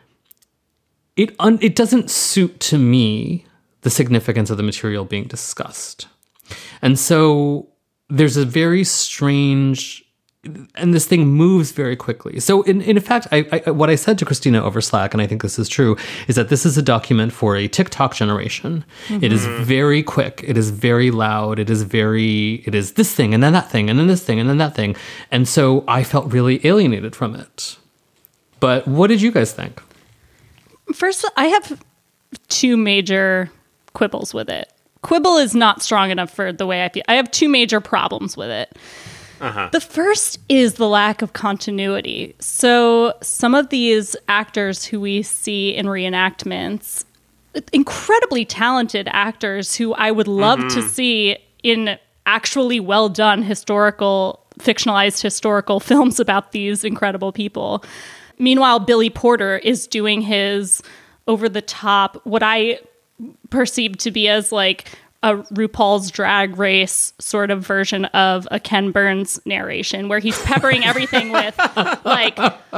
It un- it doesn't suit to me the significance of the material being discussed. And so there's a very strange, and this thing moves very quickly. So in, in fact, I, I, what I said to Christina over Slack, and I think this is true, is that this is a document for a TikTok generation. Mm-hmm. It is very quick. It is very loud. It is very, it is this thing and then that thing and then this thing and then that thing. And so I felt really alienated from it. But what did you guys think? First, I have two major quibbles with it. Quibble is not strong enough for the way I feel. I have two major problems with it. Uh-huh. The first is the lack of continuity. So some of these actors who we see in reenactments, incredibly talented actors who I would love mm-hmm. to see in actually well done historical, fictionalized historical films about these incredible people. Meanwhile, Billy Porter is doing his over the top, what I perceive to be as like a RuPaul's Drag Race sort of version of a Ken Burns narration, where he's peppering everything with like,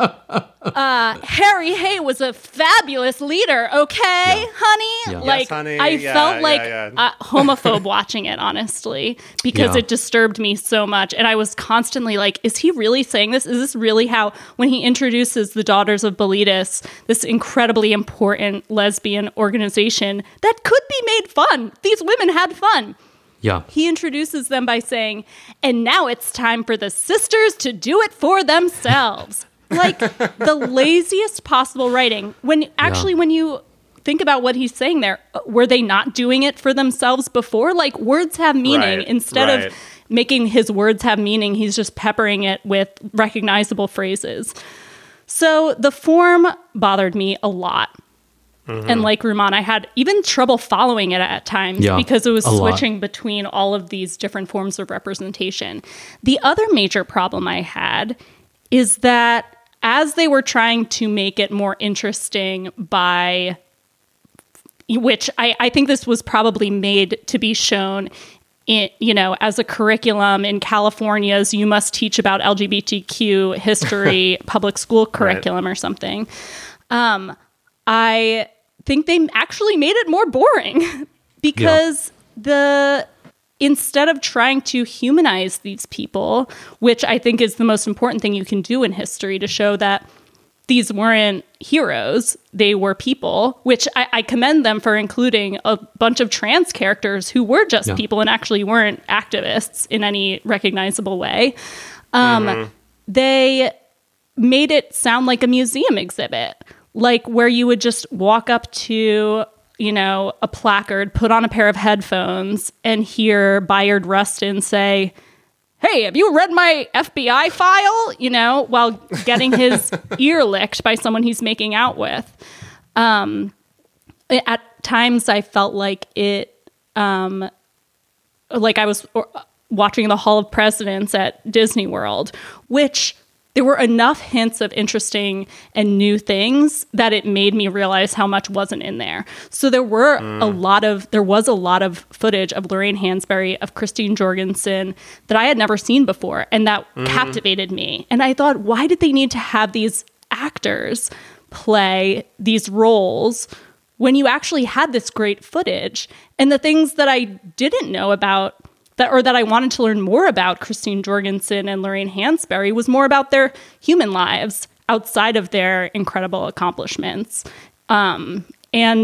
uh, Harry Hay was a fabulous leader, okay, yeah. honey? Yeah. Like, yes, honey. I yeah, felt like yeah, yeah. a homophobe watching it, honestly, because yeah. it disturbed me so much. And I was constantly like, is he really saying this? Is this really how, when he introduces the Daughters of Bilitis, this incredibly important lesbian organization that could be made fun? These women had fun. Yeah. He introduces them by saying, and now it's time for the sisters to do it for themselves. Like the laziest possible writing. When actually, yeah. when you think about what he's saying there, were they not doing it for themselves before? Like words have meaning. Right, Instead right. of making his words have meaning, he's just peppering it with recognizable phrases. So the form bothered me a lot. Mm-hmm. And like Rumaan, I had even trouble following it at times yeah, because it was switching lot. between all of these different forms of representation. The other major problem I had is that as they were trying to make it more interesting by, which I, I think this was probably made to be shown in, you know, as a curriculum in California's you must teach about L G B T Q history public school curriculum right. or something. Um, I think they actually made it more boring because yeah. the instead of trying to humanize these people, which I think is the most important thing you can do in history to show that these weren't heroes, they were people, which I, I commend them for including a bunch of trans characters who were just yeah. people and actually weren't activists in any recognizable way. Um, mm-hmm. They made it sound like a museum exhibit. Like where you would just walk up to, you know, a placard, put on a pair of headphones, and hear Bayard Rustin say, hey, have you read my F B I file? You know, while getting his ear licked by someone he's making out with. Um, at times I felt like it, um, like I was watching the Hall of Presidents at Disney World, which there were enough hints of interesting and new things that it made me realize how much wasn't in there. So there were mm. a lot of, there was a lot of footage of Lorraine Hansberry, of Christine Jorgensen that I had never seen before. And that mm. captivated me. And I thought, why did they need to have these actors play these roles when you actually had this great footage? And the things that I didn't know about that or that I wanted to learn more about Christine Jorgensen and Lorraine Hansberry was more about their human lives outside of their incredible accomplishments. Um, and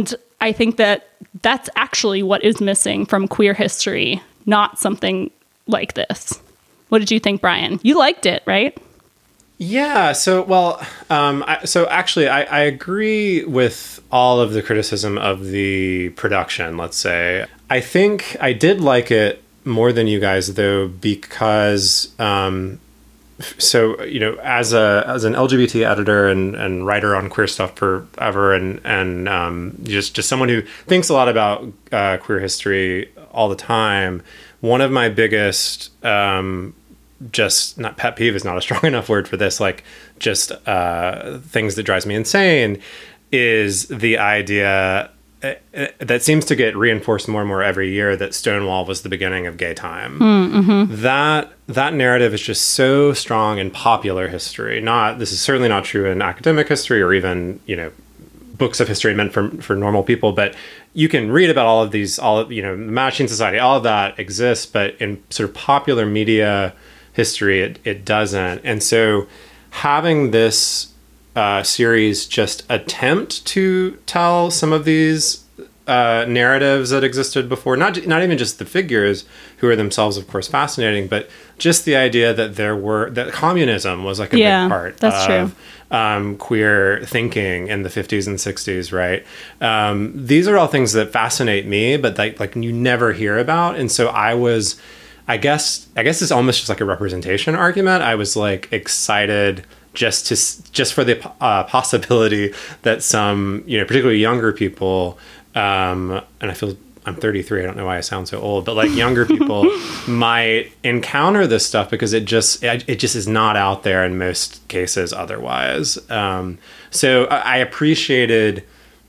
I think that that's actually what is missing from queer history, not something like this. What did you think, Brian? You liked it, right? Yeah. So, well, um, I, so actually, I, I agree with all of the criticism of the production, let's say. I think I did like it more than you guys, though, because, um, so, you know, as a as an L G B T editor and, and writer on queer stuff forever, and, and um, just, just someone who thinks a lot about uh, queer history all the time, one of my biggest um just not pet peeve is not a strong enough word for this, like just uh, things that drives me insane is the idea uh, that seems to get reinforced more and more every year that Stonewall was the beginning of gay time. Mm-hmm. That that narrative is just so strong in popular history. Not this is certainly not true in academic history or even, you know, books of history meant for for normal people, but you can read about all of these, all of, you know, the Mattachine Society, all of that exists, but in sort of popular media history, it, it doesn't. And so having this uh, series just attempt to tell some of these uh, narratives that existed before, not not even just the figures who are themselves, of course, fascinating, but just the idea that there were, that communism was like a yeah, big part that's of true. Um, queer thinking in the fifties and sixties, right? Um, these are all things that fascinate me, but like, like you never hear about. And so I was... I guess I guess it's almost just like a representation argument. I was like excited just to just for the uh, possibility that some, you know, particularly younger people, um, and I feel I'm thirty-three. I don't know why I sound so old, but like younger people might encounter this stuff because it just it, it just is not out there in most cases otherwise. Um, so I, I appreciated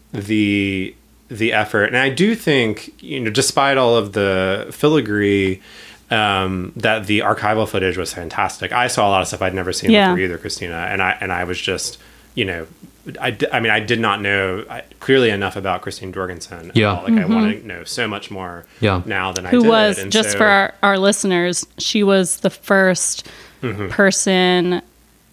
the the effort, and I do think, you know, despite all of the filigree, um, that the archival footage was fantastic. I saw a lot of stuff I'd never seen yeah. before either, Christina, and I and I was just, you know, I, I mean, I did not know clearly enough about Christine Jorgensen. Yeah. Like mm-hmm. I want to know so much more yeah. now than Who I did. Who was, and just so, for our, our listeners, she was the first mm-hmm. person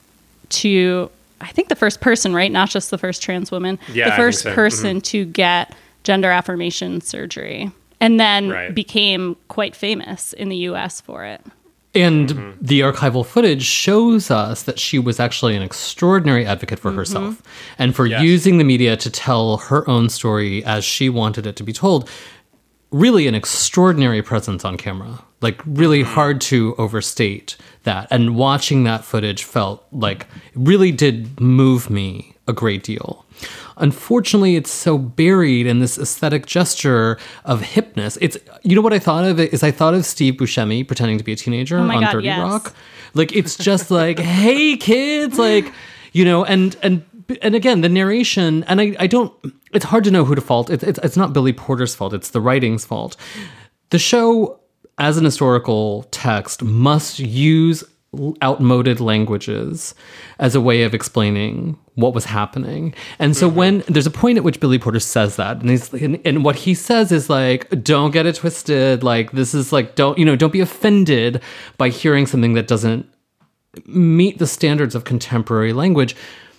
to, I think the first person, right? Not just the first trans woman. Yeah, the first I think so. person mm-hmm. to get gender affirmation surgery. And then right. became quite famous in the U S for it. And mm-hmm. the archival footage shows us that she was actually an extraordinary advocate for mm-hmm. herself and for yes. using the media to tell her own story as she wanted it to be told. Really an extraordinary presence on camera, like really mm-hmm. hard to overstate that. And watching that footage felt like it really did move me a great deal. Unfortunately, it's so buried in this aesthetic gesture of hipness. It's, you know what I thought of it is I thought of Steve Buscemi pretending to be a teenager oh my on God, thirty yes. Rock. Like, it's just like, hey kids, like, you know, and, and, and again, the narration, and I, I don't, it's hard to know who to fault. It's, it's, it's not Billy Porter's fault. It's the writing's fault. The show, as an historical text, must use outmoded languages as a way of explaining what was happening. And so mm-hmm. when there's a point at which Billy Porter says that, and he's and, and what he says is like, don't get it twisted. Like, this is like, don't, you know, don't be offended by hearing something that doesn't meet the standards of contemporary language.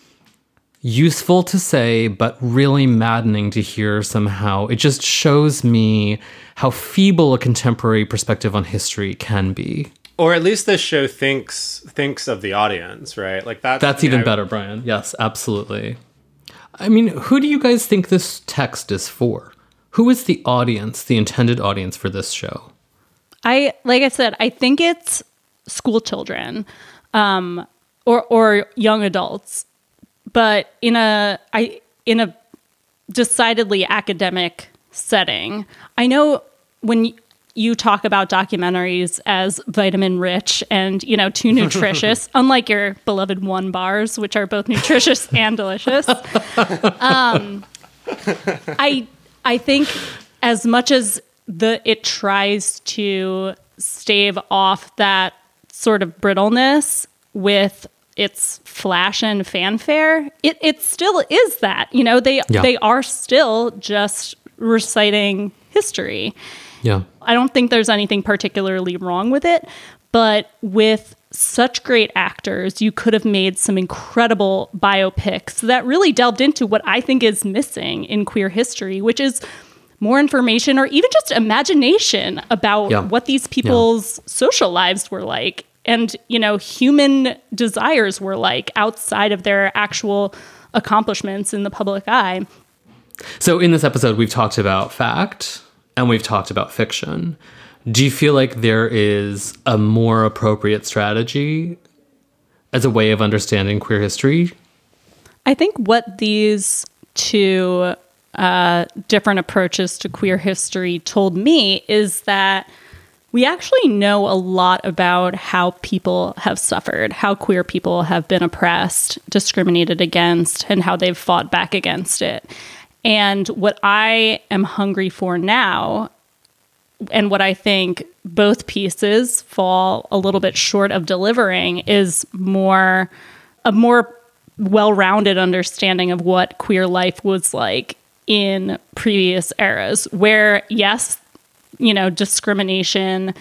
Useful to say, but really maddening to hear somehow. It just shows me how feeble a contemporary perspective on history can be. Or at least this show thinks thinks of the audience, right? Like that's That's I mean, even I, better, Brian. Yes, absolutely. I mean, who do you guys think this text is for? Who is the audience, the intended audience for this show? I like I said, I think it's school children, um, or or young adults, but in a I in a decidedly academic setting. I know when y- you talk about documentaries as vitamin rich and, you know, too nutritious, unlike your beloved One bars, which are both nutritious and delicious. Um, I I think as much as the it tries to stave off that sort of brittleness with its flash and fanfare, it it still is that. You know, they yeah. they are still just reciting history. Yeah. I don't think there's anything particularly wrong with it, but with such great actors. You could have made some incredible biopics that really delved into what I think is missing in queer history, which is more information or even just imagination about yeah. what these people's yeah. social lives were like and, you know, human desires were like outside of their actual accomplishments in the public eye. So in this episode, we've talked about fact and we've talked about fiction. Do you feel like there is a more appropriate strategy as a way of understanding queer history? I think what these two uh, different approaches to queer history told me is that we actually know a lot about how people have suffered, how queer people have been oppressed, discriminated against, and how they've fought back against it. And what I am hungry for now, and what I think both pieces fall a little bit short of delivering, is more a more well-rounded understanding of what queer life was like in previous eras, where, yes, you know, discrimination,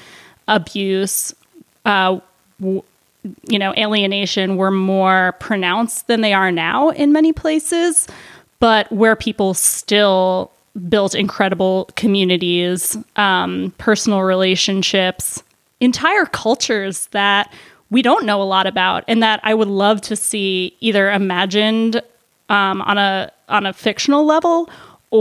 abuse, uh, w- you know, alienation were more pronounced than they are now in many places, but where people still built incredible communities, um, personal relationships, entire cultures that we don't know a lot about, and that I would love to see either imagined um, on a on a fictional level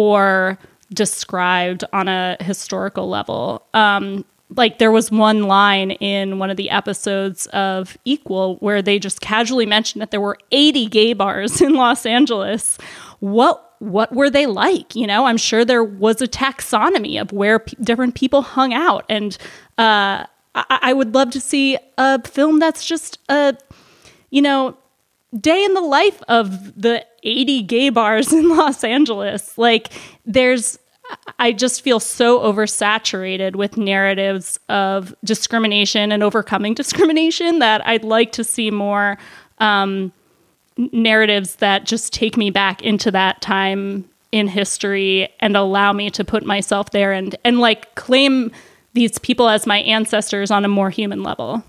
or described on a historical level. Um, like there was one line in one of the episodes of Equal where they just casually mentioned that there were eighty gay bars in Los Angeles. What what were they like? You know, I'm sure there was a taxonomy of where p- different people hung out. And uh, I-, I would love to see a film that's just a, you know, day in the life of the eighty gay bars in Los Angeles. Like there's, I just feel so oversaturated with narratives of discrimination and overcoming discrimination that I'd like to see more um, narratives that just take me back into that time in history and allow me to put myself there and, and like claim these people as my ancestors on a more human level.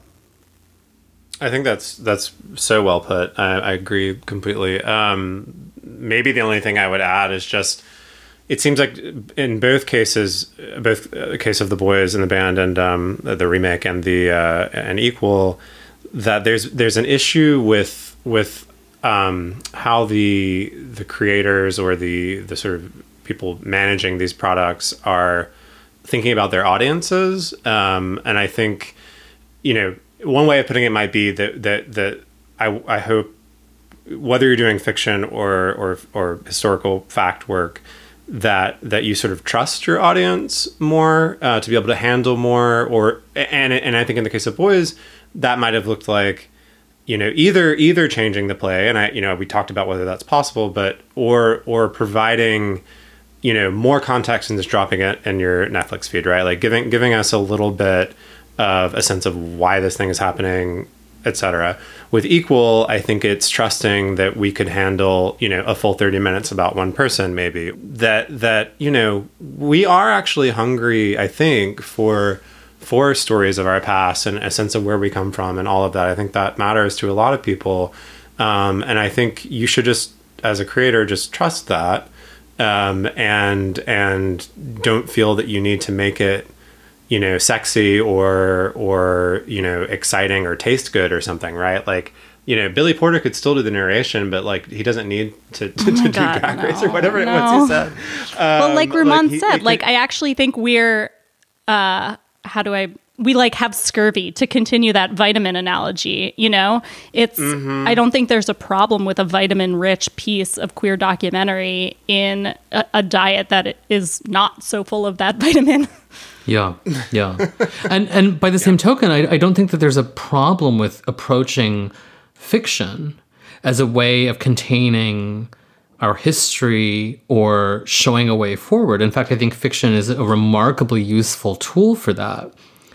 I think that's that's so well put. I, I agree completely. Um, maybe the only thing I would add is just, it seems like in both cases, both the case of The Boys in the Band and um, the remake and the uh, and Equal, that there's there's an issue with with um, how the the creators or the the sort of people managing these products are thinking about their audiences, um, and I think, you know, one way of putting it might be that that that I I hope, whether you're doing fiction or or or historical fact work, that that you sort of trust your audience more uh, to be able to handle more, or and and I think in the case of Boys, that might have looked like, you know, either either changing the play, and I you know we talked about whether that's possible, but or or providing, you know, more context and just dropping it in your Netflix feed, right? Like giving giving us a little bit of a sense of why this thing is happening, et cetera. With Equal, I think it's trusting that we could handle, you know, a full thirty minutes about one person, maybe. That, that you know, we are actually hungry, I think, for for stories of our past and a sense of where we come from and all of that. I think that matters to a lot of people. Um, and I think you should just, as a creator, just trust that um, and and don't feel that you need to make it, you know, sexy or, or, you know, exciting or taste good or something, right? Like, you know, Billy Porter could still do the narration, but like, he doesn't need to, to, oh to do God, Drag no, Race or whatever no. it was he said. Um, well, like Ramon like he, said, he like, could, I actually think we're, uh, how do I, we like have scurvy, to continue that vitamin analogy, you know, it's, mm-hmm. I don't think there's a problem with a vitamin rich piece of queer documentary in a, a diet that is not so full of that vitamin. Yeah, yeah. and and by the same token, I, I don't think that there's a problem with approaching fiction as a way of containing our history or showing a way forward. In fact, I think fiction is a remarkably useful tool for that.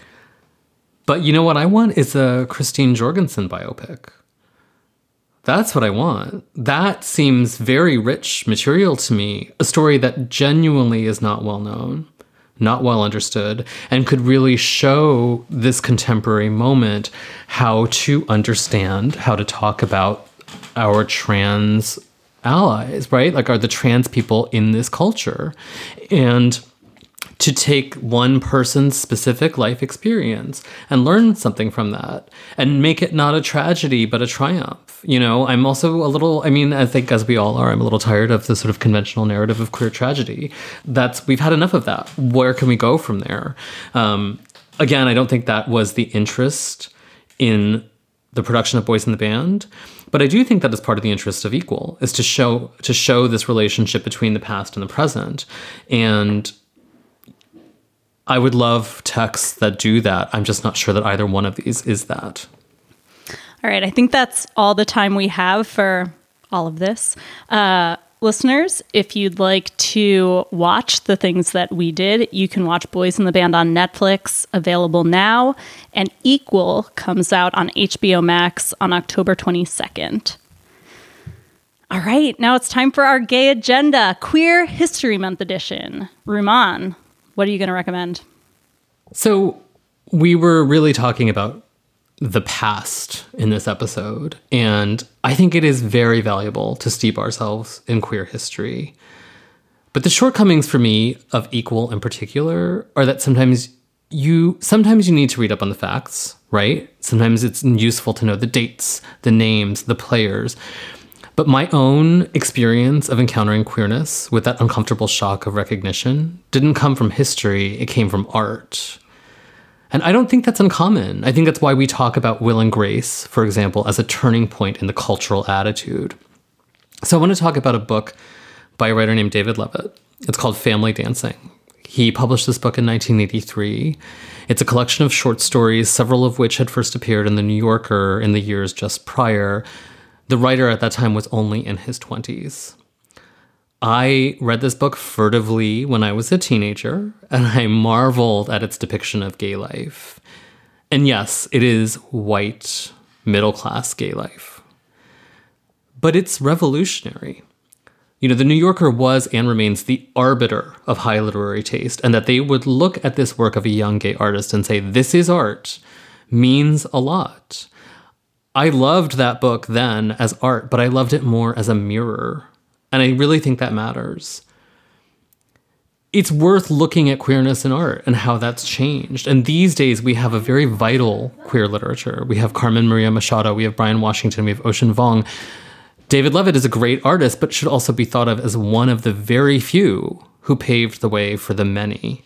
But you know what I want is a Christine Jorgensen biopic. That's what I want. That seems very rich material to me, a story that genuinely is not well known. not well understood, and could really show this contemporary moment how to understand, how to talk about our trans allies, right? Like, are the trans people in this culture? And to take one person's specific life experience and learn something from that and make it not a tragedy, but a triumph. You know, I'm also a little, I mean, I think as we all are, I'm a little tired of the sort of conventional narrative of queer tragedy. That's, we've had enough of that. Where can we go from there? Um, again, I don't think that was the interest in the production of Boys in the Band, but I do think that is part of the interest of Equal, is to show, to show this relationship between the past and the present. And I would love texts that do that. I'm just not sure that either one of these is that. All right. I think that's all the time we have for all of this. Uh, listeners, if you'd like to watch the things that we did, you can watch Boys in the Band on Netflix, available now. And Equal comes out on H B O Max on October twenty-second. All right. Now it's time for our gay agenda, Queer History Month edition. Rumaan, what are you going to recommend? So we were really talking about the past in this episode, and I think it is very valuable to steep ourselves in queer history. But the shortcomings for me of Equal in particular are that sometimes you sometimes you need to read up on the facts, right? Sometimes it's useful to know the dates, the names, the players. But my own experience of encountering queerness with that uncomfortable shock of recognition didn't come from history, it came from art. And I don't think that's uncommon. I think that's why we talk about Will and Grace, for example, as a turning point in the cultural attitude. So I want to talk about a book by a writer named David Levitt. It's called Family Dancing. He published this book in nineteen eighty-three. It's a collection of short stories, several of which had first appeared in The New Yorker in the years just prior. The writer at that time was only in his twenties. I read this book furtively when I was a teenager, and I marveled at its depiction of gay life. And yes, it is white, middle-class gay life. But it's revolutionary. You know, The New Yorker was and remains the arbiter of high literary taste, and that they would look at this work of a young gay artist and say, this is art, means a lot. I loved that book then as art, but I loved it more as a mirror. And I really think that matters. It's worth looking at queerness in art and how that's changed. And these days we have a very vital queer literature. We have Carmen Maria Machado, we have Brian Washington, we have Ocean Vuong. David Levitt is a great artist, but should also be thought of as one of the very few who paved the way for the many.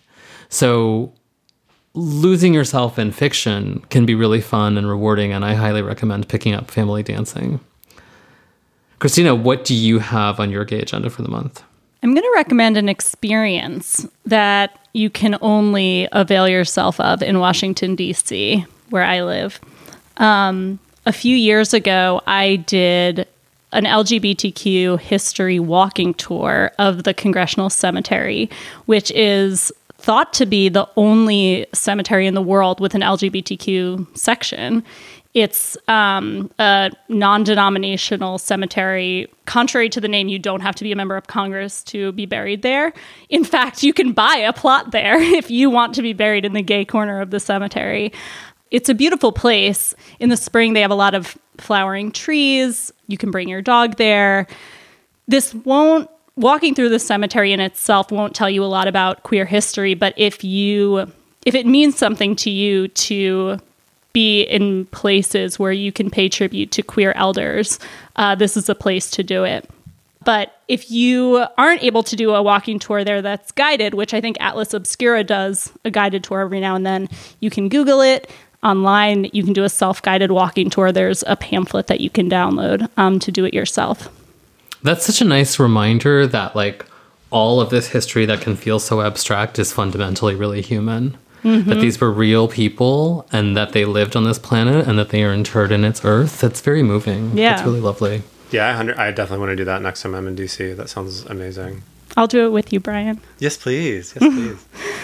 So losing yourself in fiction can be really fun and rewarding, and I highly recommend picking up Family Dancing. Christina, what do you have on your gay agenda for the month? I'm going to recommend an experience that you can only avail yourself of in Washington, D C, where I live. Um, a few years ago, I did an L G B T Q history walking tour of the Congressional Cemetery, which is thought to be the only cemetery in the world with an L G B T Q section. It's um, a non-denominational cemetery. Contrary to the name, you don't have to be a member of Congress to be buried there. In fact, you can buy a plot there if you want to be buried in the gay corner of the cemetery. It's a beautiful place. In the spring, they have a lot of flowering trees. You can bring your dog there. This won't, walking through the cemetery in itself won't tell you a lot about queer history, but if you, if it means something to you to be in places where you can pay tribute to queer elders, uh, this is a place to do it. But if you aren't able to do a walking tour there that's guided, which I think Atlas Obscura does a guided tour every now and then, you can Google it online. You can do a self-guided walking tour. There's a pamphlet that you can download um, to do it yourself. That's such a nice reminder that, like, all of this history that can feel so abstract is fundamentally really human. Mm-hmm. That these were real people and that they lived on this planet and that they are interred in its earth. That's very moving. Yeah. That's really lovely. Yeah, I, I definitely want to do that next time I'm in D C. That sounds amazing. I'll do it with you, Brian. Yes, please. Yes, please.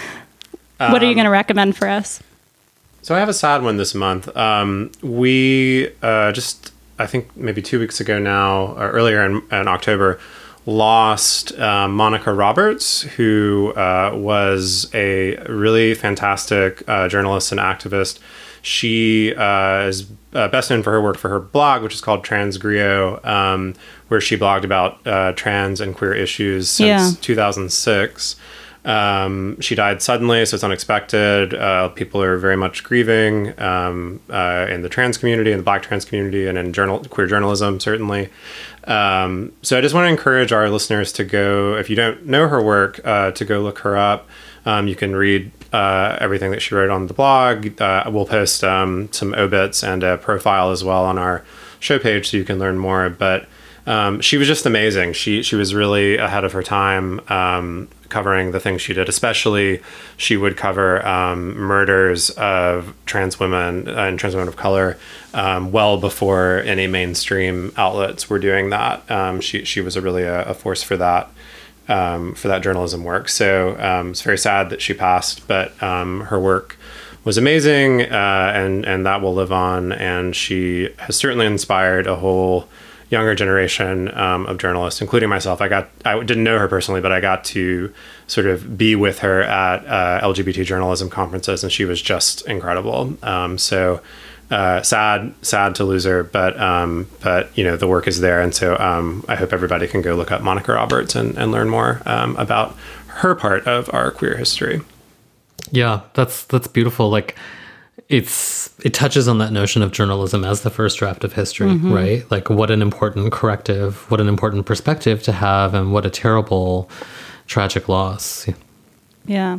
What are you um, going to recommend for us? So I have a sad one this month. Um, we uh, just, I think maybe two weeks ago now, or earlier in, in October, lost uh, Monica Roberts, who uh, was a really fantastic uh, journalist and activist. She uh, is uh, best known for her work for her blog, which is called Transgrio, um, where she blogged about uh, trans and queer issues since Yeah. two thousand six. Um, she died suddenly, so it's unexpected. Uh, people are very much grieving um, uh, in the trans community, in the Black trans community, and in journal queer journalism, certainly. Um, so I just want to encourage our listeners to go, if you don't know her work, uh, to go look her up. Um, you can read uh, everything that she wrote on the blog. Uh, we'll post um, some obits and a profile as well on our show page so you can learn more. But um, she was just amazing. She she was really ahead of her time um, covering the things she did. Especially, she would cover um, murders of trans women and trans women of color um, well before any mainstream outlets were doing that. Um, she she was a really a, a force for that. Um, for that journalism work. So um, it's very sad that she passed, but um, her work was amazing, uh, and and that will live on. And she has certainly inspired a whole younger generation um, of journalists, including myself. I got I didn't know her personally, but I got to sort of be with her at uh, L G B T journalism conferences, and she was just incredible. Um, so. Uh, sad, sad to lose her, but um, but you know the work is there, and so um, I hope everybody can go look up Monica Roberts and, and learn more um, about her part of our queer history. Yeah, that's that's beautiful. Like it's it touches on that notion of journalism as the first draft of history, mm-hmm. right? Like what an important corrective, what an important perspective to have, and what a terrible, tragic loss. Yeah.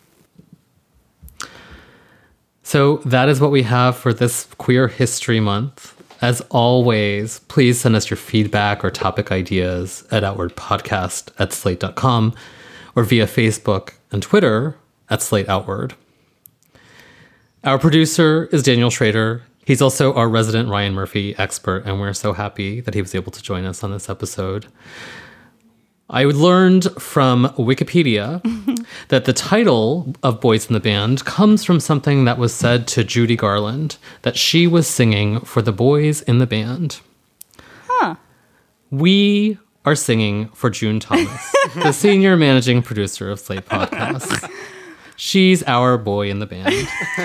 So that is what we have for this Queer History Month. As always, please send us your feedback or topic ideas at outwardpodcast at slate dot com or via Facebook and Twitter at Slate Outward. Our producer is Daniel Schrader. He's also our resident Ryan Murphy expert, and we're so happy that he was able to join us on this episode. I learned from Wikipedia that the title of Boys in the Band comes from something that was said to Judy Garland, that she was singing for the boys in the band. Huh. We are singing for June Thomas, the senior managing producer of Slate Podcasts. She's our boy in the band.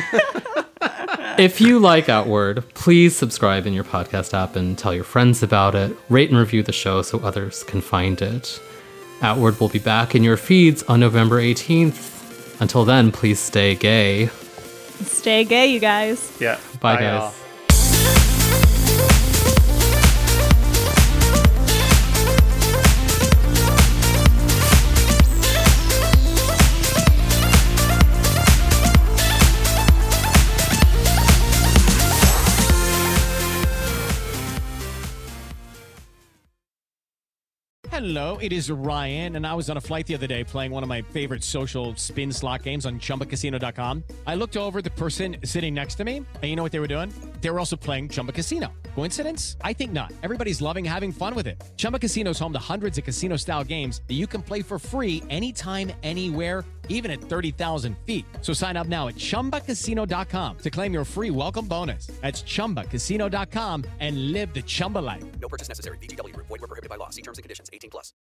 If you like Outward, please subscribe in your podcast app and tell your friends about it. Rate and review the show so others can find it. Outward will be back in your feeds on November eighteenth. Until then, please stay gay. Stay gay, you guys. Yeah. Bye, Bye guys. y'all. Hello, it is Ryan, and I was on a flight the other day playing one of my favorite social spin slot games on Chumba Casino dot com. I looked over at the person sitting next to me, and you know what they were doing? They were also playing Chumba Casino. Coincidence? I think not. Everybody's loving having fun with it. Chumba Casino is home to hundreds of casino-style games that you can play for free anytime, anywhere, even at thirty thousand feet. So sign up now at Chumba Casino dot com to claim your free welcome bonus. That's Chumba Casino dot com and live the Chumba life. No purchase necessary. V G W. Void where prohibited by law. See terms and conditions. eighteen plus.